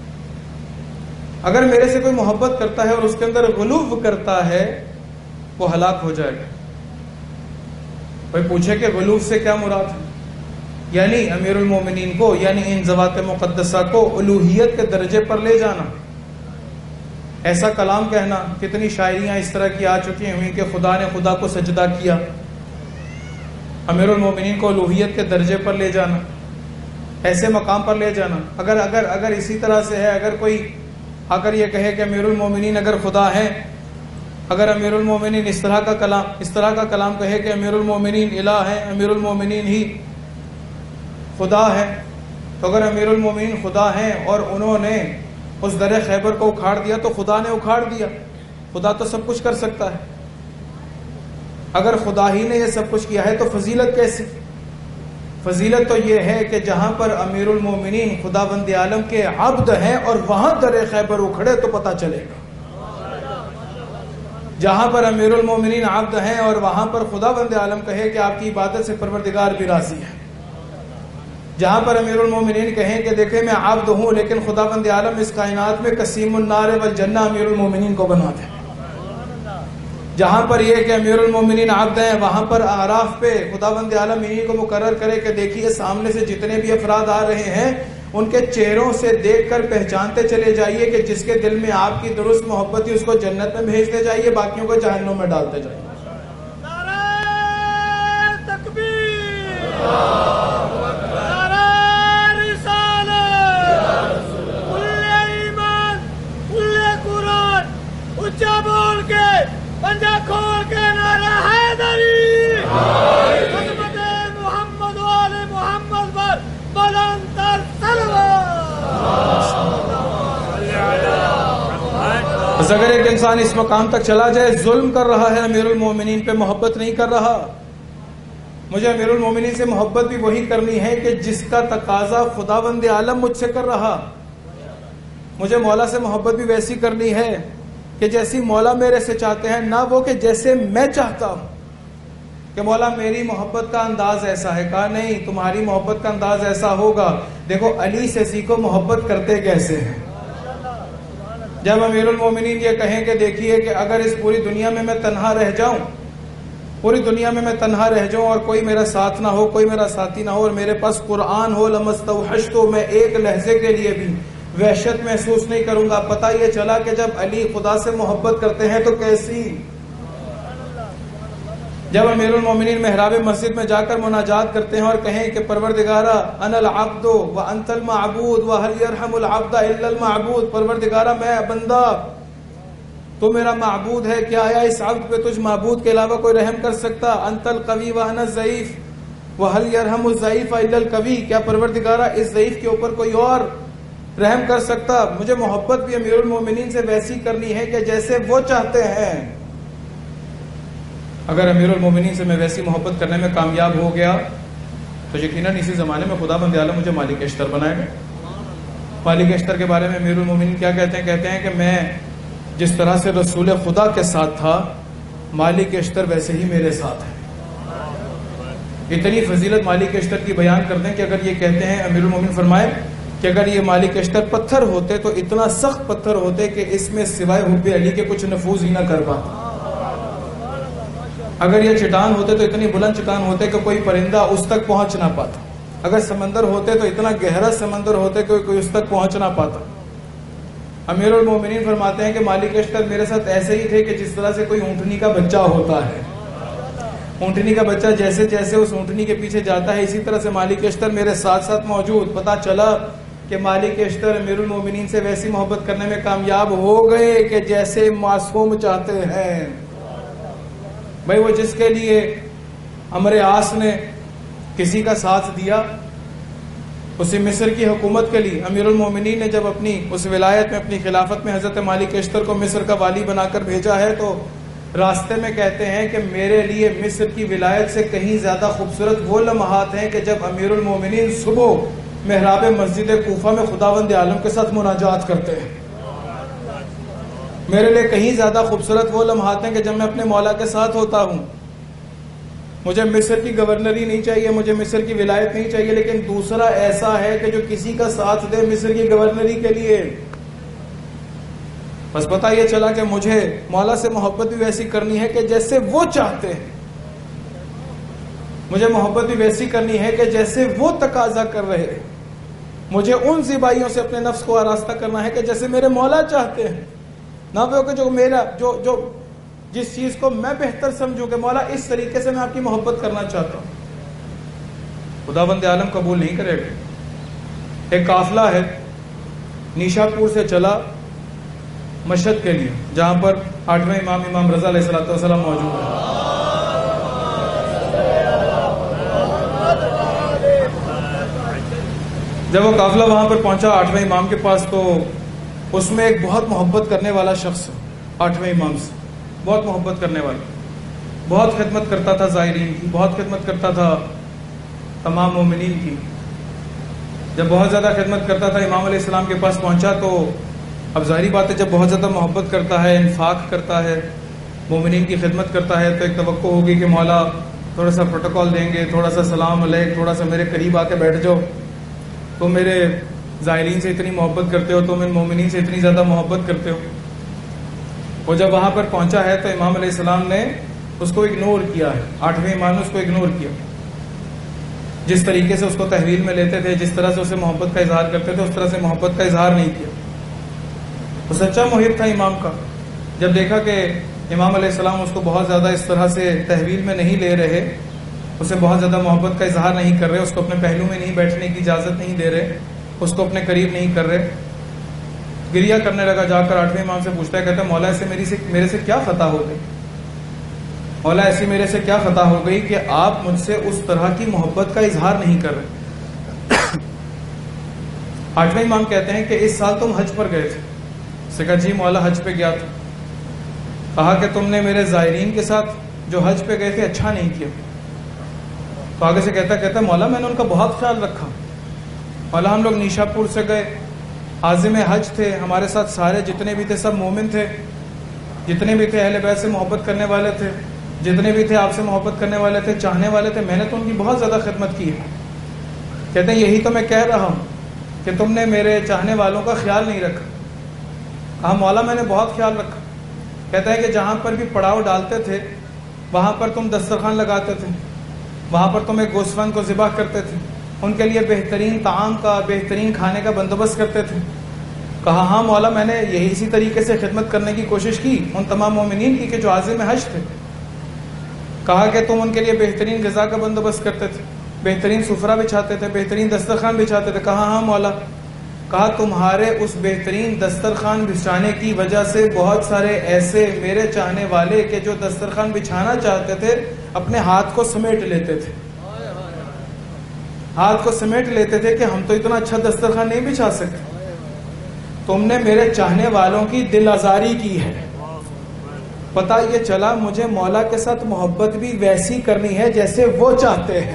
اگر میرے سے کوئی محبت کرتا ہے اور اس کے اندر غلوف کرتا ہے وہ ہلاک ہو جائے گا. کوئی پوچھے کہ غلوف سے کیا مراد ہے؟ یعنی امیر المومنین کو، یعنی ان ذوات مقدسہ کو الوہیت کے درجے پر لے جانا. ایسا کلام کہنا، کتنی شاعریاں اس طرح کی آ چکی ہیں کہ خدا نے خدا کو سجدہ کیا. امیر المومنین کو الوہیت کے درجے پر لے جانا، ایسے مقام پر لے جانا. اگر اسی طرح سے ہے، اگر کوئی اگر یہ کہے کہ امیر المومنین اگر خدا ہیں، اگر امیر المومنین اس طرح کا کلام کہے کہ امیر المومنین الہ ہیں، امیر المومنین ہی خدا ہے، تو اگر امیر المومنین خدا ہیں اور انہوں نے اس در خیبر کو اکھاڑ دیا تو خدا نے اکھاڑ دیا. خدا تو سب کچھ کر سکتا ہے. اگر خدا ہی نے یہ سب کچھ کیا ہے تو فضیلت کیسی؟ فضیلت تو یہ ہے کہ جہاں پر امیر المومنین خدا بند عالم کے عبد ہیں اور وہاں در خیبر اکھڑے تو پتہ چلے گا. جہاں پر امیر المومنین عبد ہیں اور وہاں پر خدا بند عالم کہے کہ آپ کی عبادت سے پروردگار بھی راضی ہے. جہاں پر امیر المومنین کہیں کہ دیکھیں میں عبد ہوں لیکن خدا بند عالم اس کائنات میں قسیم النار والجنہ امیر المومنین کو بنا دے. جہاں پر یہ کہ امیر المومنین عبد ہیں وہاں پر اعراف پہ خدا بند عالم انہی کو مقرر کرے کہ دیکھیے سامنے سے جتنے بھی افراد آ رہے ہیں ان کے چہروں سے دیکھ کر پہچانتے چلے جائیے کہ جس کے دل میں آپ کی درست محبت ہی اس کو جنت میں بھیجتے جائیے، باقیوں کو جہنم میں ڈالتے جائیے. نعرہ تکبیر، نعرہ رسالت، کل ایمان، کل قرآن، اونچا بول کے پنجہ کھول کے نعرہ حیدری، عظمت محمد و آل محمد پر بلند تر بس اگر ایک انسان اس مقام تک چلا جائے ظلم کر رہا ہے، امیر المومنین پہ محبت نہیں کر رہا. مجھے امیر المومنین سے محبت بھی وہی کرنی ہے کہ جس کا تقاضا خدا بند عالم مجھ سے کر رہا. مجھے مولا سے محبت بھی ویسی کرنی ہے کہ جیسی مولا میرے سے چاہتے ہیں، نہ وہ کہ جیسے میں چاہتا ہوں کہ مولا میری محبت کا انداز ایسا ہے. کہا نہیں، تمہاری محبت کا انداز ایسا ہوگا. دیکھو علی سے سیکھو محبت کرتے کیسے ہیں. جب امیر المومنین یہ کہیں کہ دیکھیے کہ اگر اس پوری دنیا میں میں تنہا رہ جاؤں، پوری دنیا میں میں تنہا رہ جاؤں اور کوئی میرا ساتھ نہ ہو، کوئی میرا ساتھی نہ ہو، اور میرے پاس قرآن ہو، لمستوحشت، تو میں ایک لحظے کے لیے بھی وحشت محسوس نہیں کروں گا. پتہ یہ چلا کہ جب علی خدا سے محبت کرتے ہیں تو کیسی. جب امیر المومنین محراب مسجد میں جا کر مناجات کرتے ہیں اور کہیں کہ پروردگارا انا العبد وانت المعبود وهل يرحم العبد الا المعبود، پروردگارا میں بندہ، تو میرا معبود ہے، کیا آیا اس عبد پہ تجھ معبود کے علاوہ کوئی رحم کر سکتا؟ انت القوی وانا الضعیف وهل يرحم الضعیف الا القوی، کیا پروردگارا اس ضعیف کے اوپر کوئی اور رحم کر سکتا؟ مجھے محبت بھی امیر المومنین سے ویسی کرنی ہے کہ جیسے وہ چاہتے ہیں. اگر امیر المومنین سے میں ویسی محبت کرنے میں کامیاب ہو گیا تو یقیناً اسی زمانے میں خدا بند عالم مجھے مالک اشتر بنائے گا. مالک اشتر کے بارے میں امیر المومنین کیا کہتے ہیں؟ کہتے ہیں کہ میں جس طرح سے رسول خدا کے ساتھ تھا، مالک اشتر ویسے ہی میرے ساتھ ہے. اتنی فضیلت مالک اشتر کی بیان کر دیں کہ اگر یہ کہتے ہیں، امیر المومنین فرمائے کہ اگر یہ مالک اشتر پتھر ہوتے تو اتنا سخت پتھر ہوتے کہ اس میں سوائے حب علی کے کچھ نفوذ ہی نہ کر پاتے. اگر یہ چٹان ہوتے تو اتنی بلند چٹان ہوتے کہ کوئی پرندہ اس تک پہنچ نہ پاتا. اگر سمندر ہوتے تو اتنا گہرا سمندر ہوتے کہ کوئی اس تک پہنچ نہ پاتا. امیر المومنین فرماتے ہیں کہ مالک اشتر میرے ساتھ ایسے ہی تھے کہ جس طرح سے کوئی اونٹنی کا بچہ ہوتا ہے. اونٹنی کا بچہ جیسے جیسے اس اونٹنی کے پیچھے جاتا ہے اسی طرح سے مالک اشتر میرے ساتھ ساتھ موجود. پتا چلا کہ مالک اشتر امیر المومنین سے ویسی محبت کرنے میں کامیاب ہو گئے کہ جیسے معصوم چاہتے ہیں. بھائی وہ جس کے لیے عمرو عاص نے کسی کا ساتھ دیا، اسی مصر کی حکومت کے لیے امیر المومنین نے جب اپنی اس ولایت میں اپنی خلافت میں حضرت مالک اشتر کو مصر کا والی بنا کر بھیجا ہے، تو راستے میں کہتے ہیں کہ میرے لیے مصر کی ولایت سے کہیں زیادہ خوبصورت وہ لمحات ہیں کہ جب امیر المومنین صبح محراب مسجد کوفہ میں خداوند عالم کے ساتھ مناجات کرتے ہیں. میرے لیے کہیں زیادہ خوبصورت وہ لمحات ہیں کہ جب میں اپنے مولا کے ساتھ ہوتا ہوں. مجھے مصر کی گورنری نہیں چاہیے، مجھے مصر کی ولایت نہیں چاہیے، لیکن دوسرا ایسا ہے کہ جو کسی کا ساتھ دے مصر کی گورنری کے لیے. بس پتہ یہ چلا کہ مجھے مولا سے محبت بھی ویسی کرنی ہے کہ جیسے وہ چاہتے ہیں. مجھے محبت بھی ویسی کرنی ہے کہ جیسے وہ تقاضا کر رہے ہیں. مجھے ان زیبائیوں سے اپنے نفس کو آراستہ کرنا ہے کہ جیسے میرے مولا چاہتے ہیں. نہ وہ کہ جو میرا جو جس چیز کو میں بہتر سمجھوں کہ مولا اس طریقے سے میں آپ کی محبت کرنا چاہتا ہوں. خداوند عالم قبول نہیں کرے گا. ایک قافلہ ہے نیشا پور سے چلا مشہد کے لیے، جہاں پر 8ویں امام رضا علیہ السلام موجود ہے. جب وہ قافلہ وہاں پر پہنچا 8ویں امام کے پاس، تو اس میں ایک بہت محبت کرنے والا شخص 8ویں امام سے بہت محبت کرنے والا، بہت خدمت کرتا تھا زائرین کی، بہت خدمت کرتا تھا تمام مومنین کی. جب بہت زیادہ خدمت کرتا تھا امام علیہ السلام کے پاس پہنچا، تو اب ظاہری بات ہے جب بہت زیادہ محبت کرتا ہے، انفاق کرتا ہے، مومنین کی خدمت کرتا ہے، تو ایک توقع ہوگی کہ مولا تھوڑا سا پروٹوکول دیں گے، تھوڑا سا سلام علیک، تھوڑا سا میرے قریب آ کے بیٹھ جاؤ. تم میرے زائرین سے اتنی محبت کرتے ہو، تم ان مومنین سے اتنی زیادہ محبت کرتے ہو. وہ جب وہاں پر پہنچا ہے تو امام علیہ السلام نے اس کو اگنور کیا ہے. 8ویں امام نے اس کو اگنور کیا. جس طریقے سے اس کو تحویل میں لیتے تھے، جس طرح سے اسے محبت کا اظہار کرتے تھے، اس طرح سے محبت کا اظہار نہیں کیا. وہ سچا محب تھا امام کا. جب دیکھا کہ امام علیہ السلام اس کو بہت زیادہ اس طرح سے تحویل میں نہیں لے رہے، اسے بہت زیادہ محبت کا اظہار نہیں کر رہے، اس کو اپنے پہلو میں نہیں بیٹھنے کی اجازت نہیں دے رہے، اس کو اپنے قریب نہیں کر رہے، گریہ کرنے لگا. جا کر 8ویں امام سے پوچھتا ہے، کہتا ہے مولا ایسے میرے سے کیا خطا ہو گئی؟ مولا ایسی میرے سے کیا خطا ہو گئی کہ آپ مجھ سے اس طرح کی محبت کا اظہار نہیں کر رہے؟ 8ویں امام کہتے ہیں کہ اس سال تم حج پر گئے تھے. اس نے کہا جی مولا حج پہ گیا تھا. کہا کہ تم نے میرے زائرین کے ساتھ جو حج پہ گئے تھے اچھا نہیں کیا. تو آگے سے کہتا مولا میں نے ان کا بہت خیال رکھا. مولا ہم لوگ نیشا پور سے گئے، عازم حج تھے، ہمارے ساتھ سارے جتنے بھی تھے سب مومن تھے، جتنے بھی تھے اہل بیت سے محبت کرنے والے تھے، جتنے بھی تھے آپ سے محبت کرنے والے تھے، چاہنے والے تھے. میں نے تو ان کی بہت زیادہ خدمت کی ہے. کہتے ہیں یہی تو میں کہہ رہا ہوں کہ تم نے میرے چاہنے والوں کا خیال نہیں رکھا. کہا مولا میں نے بہت خیال رکھا. کہتا ہے کہ جہاں پر بھی پڑاؤ ڈالتے تھے وہاں پر تم دسترخوان لگاتے تھے، وہاں پر تم ایک گوسفند کو ذبح کرتے تھے، ان کے لیے بہترین طعام کا، بہترین کھانے کا بندوبست کرتے تھے. کہا ہاں مولا میں نے یہی اسی طریقے سے خدمت کرنے کی کوشش کی ان تمام مومنین کی کہ جو عازم حج تھے. کہا کہ تم ان کے لیے بہترین غذا کا بندوبست کرتے تھے، بہترین سفرہ بچھاتے تھے، بہترین دسترخوان بچھاتے تھے. کہا ہاں مولا. کہا تمہارے اس بہترین دسترخوان بچھانے کی وجہ سے بہت سارے ایسے میرے چاہنے والے کہ جو دسترخوان بچھانا چاہتے تھے اپنے ہاتھ کو سمیٹ لیتے تھے، ہاتھ کو سمیٹ لیتے تھے کہ ہم تو اتنا اچھا دسترخوان نہیں بچھا سکتے. تم نے میرے چاہنے والوں کی دل آزاری کی ہے. پتہ یہ چلا مجھے مولا کے ساتھ محبت بھی ویسی کرنی ہے جیسے وہ چاہتے ہیں.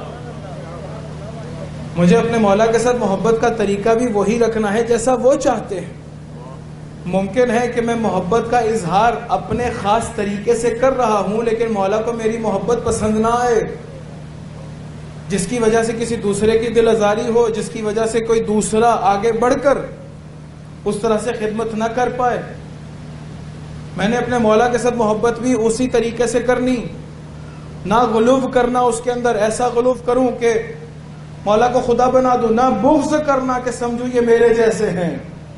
مجھے اپنے مولا کے ساتھ محبت کا طریقہ بھی وہی رکھنا ہے جیسا وہ چاہتے ہیں. ممکن ہے کہ میں محبت کا اظہار اپنے خاص طریقے سے کر رہا ہوں لیکن مولا کو میری محبت پسند نہ آئے. جس کی وجہ سے کسی دوسرے کی دل آزاری ہو، جس کی وجہ سے کوئی دوسرا آگے بڑھ کر اس طرح سے خدمت نہ کر پائے. میں نے اپنے مولا کے ساتھ محبت بھی اسی طریقے سے کرنی، نہ غلو کرنا اس کے اندر، ایسا غلو کروں کہ مولا کو خدا بنا دوں، نہ بغض کرنا کہ سمجھو یہ میرے جیسے ہیں،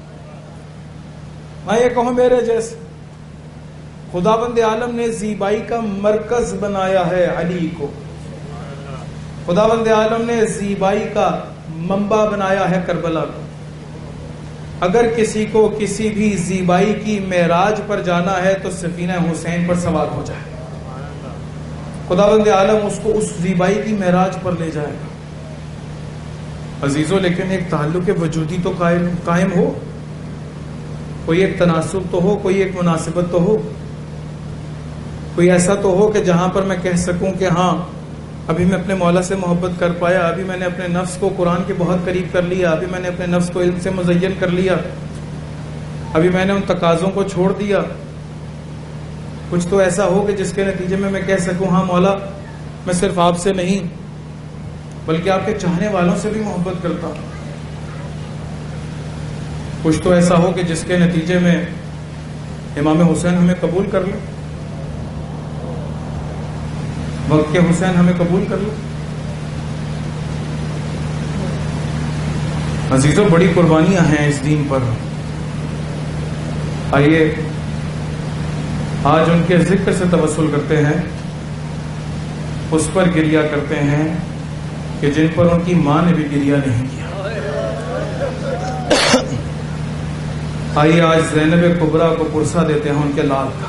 میں یہ کہوں میرے جیسے. خداوند عالم نے زیبائی کا مرکز بنایا ہے علی کو، خداوند عالم نے زیبائی کا منبع بنایا ہے کربلا کو. اگر کسی کو کسی بھی زیبائی کی معراج پر جانا ہے تو سفینہ حسین پر سوار ہو جائے، خداوند عالم اس کو اس زیبائی کی معراج پر لے جائے گا. عزیزو لیکن ایک تعلق وجودی تو قائم ہو، کوئی ایک تناسب تو ہو، کوئی ایک مناسبت تو ہو، کوئی ایسا تو ہو کہ جہاں پر میں کہہ سکوں کہ ہاں ابھی میں اپنے مولا سے محبت کر پایا، ابھی میں نے اپنے نفس کو قرآن کے بہت قریب کر لیا، ابھی میں نے اپنے نفس کو علم سے مزین کر لیا، ابھی میں نے ان تقاضوں کو چھوڑ دیا. کچھ تو ایسا ہو کہ جس کے نتیجے میں کہہ سکوں ہاں مولا میں صرف آپ سے نہیں بلکہ آپ کے چاہنے والوں سے بھی محبت کرتا ہوں. کچھ تو ایسا ہو کہ جس کے نتیجے میں امام حسین ہمیں قبول کر لیں، وقت کے حسین ہمیں قبول کر لیں. عزیزوں بڑی قربانیاں ہیں اس دین پر. آئیے آج ان کے ذکر سے توسل کرتے ہیں، اس پر گریہ کرتے ہیں کہ جن پر ان کی ماں نے بھی گریہ نہیں کیا. آئیے آج زینب کبریٰ کو پرسہ دیتے ہیں ان کے لال کا.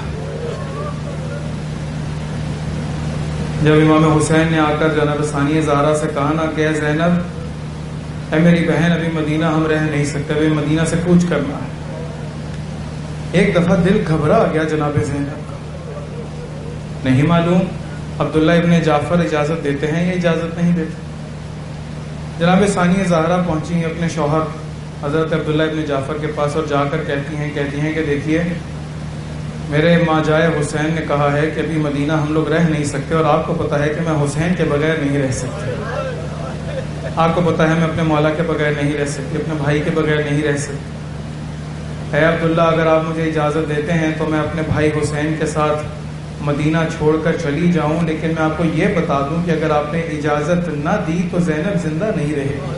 جب امام حسین نے آ کر جناب ثانیہ زہرا سے کہا نا کہ اے زینب، اے میری بہن، ابھی مدینہ ہم رہ نہیں سکتے، ابھی مدینہ سے کوچ کرنا ہے. ایک دفعہ دل گھبرا گیا جناب زینب کا. نہیں معلوم عبداللہ ابن جعفر اجازت دیتے ہیں یا اجازت نہیں دیتے. جناب ثانیہ زہرا پہنچی اپنے شوہر حضرت عبداللہ ابن جعفر کے پاس اور جا کر کہتی ہیں کہ دیکھیے میرے ماں جائے حسین نے کہا ہے کہ ابھی مدینہ ہم لوگ رہ نہیں سکتے، اور آپ کو پتا ہے کہ میں حسین کے بغیر نہیں رہ سکتی، آپ کو پتا ہے میں اپنے مولا کے بغیر نہیں رہ سکتی، اپنے بھائی کے بغیر نہیں رہ سکتی. اے عبداللہ اگر آپ مجھے اجازت دیتے ہیں تو میں اپنے بھائی حسین کے ساتھ مدینہ چھوڑ کر چلی جاؤں، لیکن میں آپ کو یہ بتا دوں کہ اگر آپ نے اجازت نہ دی تو زینب زندہ نہیں رہے گی.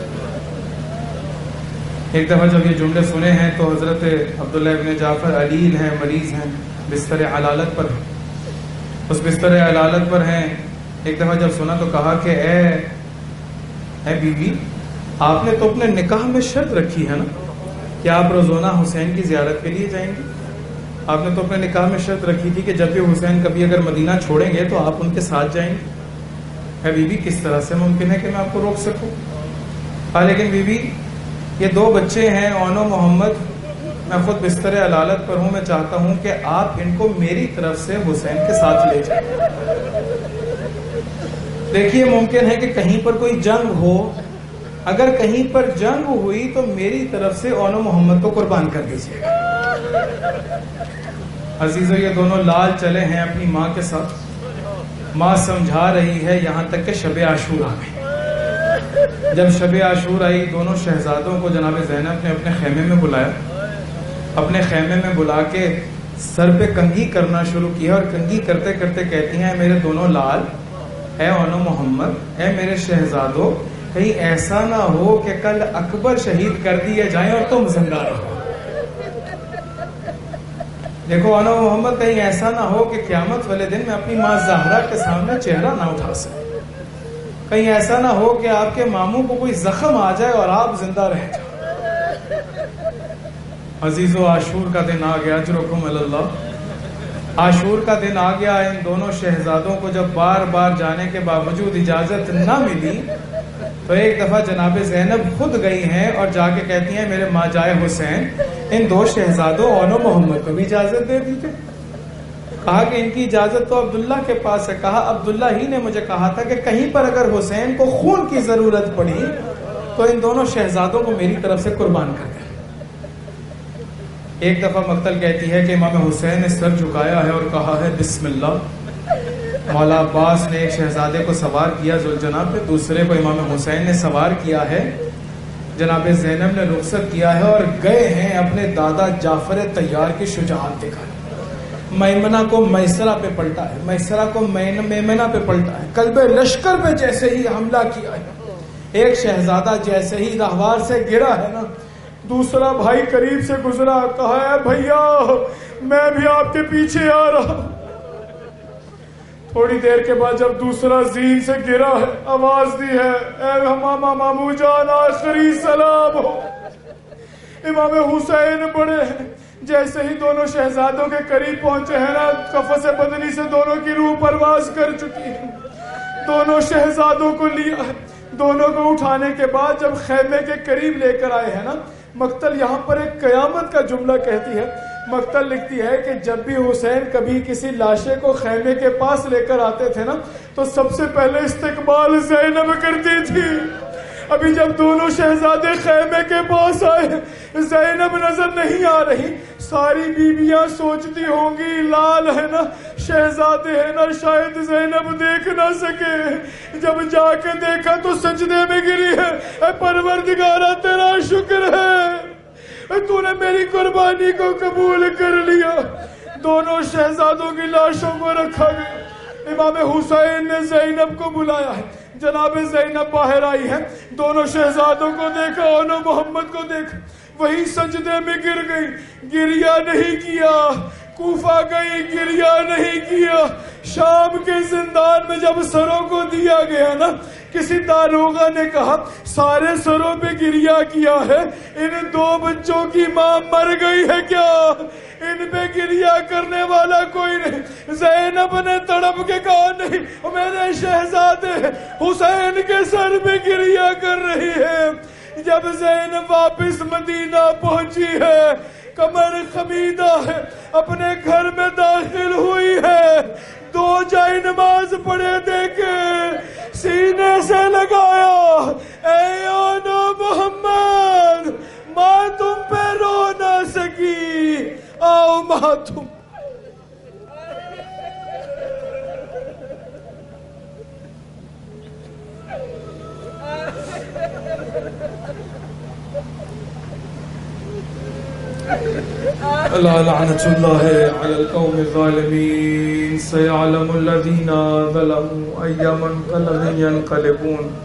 ایک دفعہ جب یہ جملے سنے ہیں تو حضرت عبداللہ ابن جعفر علیل ہیں، مریض ہیں، بستر علالت پر، اس بستر علالت پر ہیں. ایک دفعہ جب سنا تو کہا کہ اے بیوی، آپ نے تو اپنے نکاح میں شرط رکھی ہے نا کہ آپ روزانہ حسین کی زیارت کے لیے جائیں گے. آپ نے تو اپنے نکاح میں شرط رکھی تھی کہ جب بھی حسین کبھی اگر مدینہ چھوڑیں گے تو آپ ان کے ساتھ جائیں گے. اے بیوی، کس طرح سے ممکن ہے کہ میں آپ کو روک سکوں؟ لیکن بیوی، یہ 2 بچے ہیں اون و محمد، میں خود بستر علالت پر ہوں، میں چاہتا ہوں کہ آپ ان کو میری طرف سے حسین کے ساتھ لے جائیں. دیکھیے ممکن ہے کہ کہیں پر کوئی جنگ ہو، اگر کہیں پر جنگ ہوئی تو میری طرف سے اون و محمد کو قربان کر دیجیے گا. عزیزو یہ دونوں لال چلے ہیں اپنی ماں کے ساتھ، ماں سمجھا رہی ہے یہاں تک کہ شب عاشور آ گئی. جب شب عاشور آئی دونوں شہزادوں کو جناب زینب نے اپنے خیمے میں بلایا، اپنے خیمے میں بلا کے سر پہ کنگھی کرنا شروع کیا، اور کنگھی کرتے کرتے کہتی ہیں میرے دونوں لال، اے اون و محمد، اے میرے شہزادوں، کہیں ایسا نہ ہو کہ کل اکبر شہید کر دیے جائیں اور تم زندہ رہو. دیکھو اون و محمد، کہیں ایسا نہ ہو کہ قیامت والے دن میں اپنی ماں زہرا کے سامنے چہرہ نہ اٹھا سکوں، کہیں ایسا نہ ہو کہ آپ کے ماموں کو کوئی زخم آ جائے اور آپ زندہ رہ جائیں. عزیزو عاشور کا دن آ گیا، اجرکم اللہ. عاشور کا دن آ گیا. ان دونوں شہزادوں کو جب بار بار جانے کے باوجود اجازت نہ ملی تو ایک دفعہ جناب زینب خود گئی ہیں اور جا کے کہتی ہیں میرے ماں جائے حسین، ان 2 شہزادوں اون و محمد کو بھی اجازت دے دیجیے. کہا کہ ان کی اجازت تو عبداللہ کے پاس ہے. کہا عبداللہ ہی نے مجھے کہا تھا کہ کہیں پر اگر حسین کو خون کی ضرورت پڑی تو ان دونوں شہزادوں کو میری طرف سے قربان کر دیں. ایک دفعہ مقتل کہتی ہے کہ امام حسین نے سر جھکایا ہے اور کہا ہے بسم اللہ. مولا عباس نے ایک شہزادے کو سوار کیا ذوالجناب پہ، دوسرے کو امام حسین نے سوار کیا ہے، جناب زینب نے رخصت کیا ہے اور گئے ہیں اپنے دادا جعفر طیار کی شجاعت دکھانے۔ میمنہ کو میسرہ پہ پلٹا ہے، میسرہ کو میمنہ پہ پلٹا ہے، قلب لشکر پہ جیسے ہی حملہ کیا ہے، ایک شہزادہ جیسے ہی راہوار سے گرا ہے نا، دوسرا بھائی قریب سے گزرا، کہا ہے بھیا میں بھی آپ کے پیچھے آ رہا ہوں۔ تھوڑی دیر کے بعد جب دوسرا زین سے گرا ہے، آواز دی ہے اے ماما مامو جان آخری سلام ہو۔ امام حسین بڑے ہیں، جیسے ہی دونوں شہزادوں کے قریب پہنچے ہیں نا، قفس بدنی سے دونوں کی روح پرواز کر چکی ہے، دونوں شہزادوں کو لیا ہے، دونوں کو اٹھانے کے بعد جب خیمے کے قریب لے کر آئے ہیں نا، مقتل یہاں پر ایک قیامت کا جملہ کہتی ہے، مقتل لکھتی ہے کہ جب بھی حسین کبھی کسی لاشے کو خیمے کے پاس لے کر آتے تھے نا تو سب سے پہلے استقبال زینب کرتی تھی۔ ابھی جب دونوں شہزادے خیمے کے پاس آئے، زینب نظر نہیں آ رہی، ساری بیویاں سوچتی ہوں گی لال ہے نا، شہزادے ہے نا، شاید زینب دیکھ نہ سکے۔ جب جا کے دیکھا تو سجدے میں گری ہے، اے پروردگارا تیرا شکر ہے، تو نے میری قربانی کو قبول کر لیا۔ دونوں شہزادوں کی لاشوں کو رکھا گیا، امام حسین نے زینب کو بلایا ہے، جناب زینب باہر آئی ہے، دونوں شہزادوں کو دیکھا، انہوں محمد کو دیکھا، وہی سجدے میں گر گئی، گریا نہیں کیا، کوفہ گئی، گریا نہیں کیا۔ شام کے زندان میں جب سروں کو دیا گیا نا، کسی داروغہ نے کہا سارے سروں پہ گریا کیا ہے، ان دو بچوں کی ماں مر گئی ہے کیا؟ ان پہ گریا کرنے والا کوئی نہیں۔ زینب نے تڑپ کے کہا نہیں، میرے شہزادے حسین کے سر پہ گریا کر رہی ہے۔ جب زینب واپس مدینہ پہنچی ہے، کمر خمیدہ ہے، اپنے گھر میں داخل ہوئی ہے، دو جائے نماز پڑھے دیکھے، سینے سے لگایا، اے آنا محمد، ماں تم پہ رو نہ سکی، آؤ ماں تم۔ لا لعنة الله على القوم الظالمين سيعلم الذين ظلموا أي منقلب ينقلبون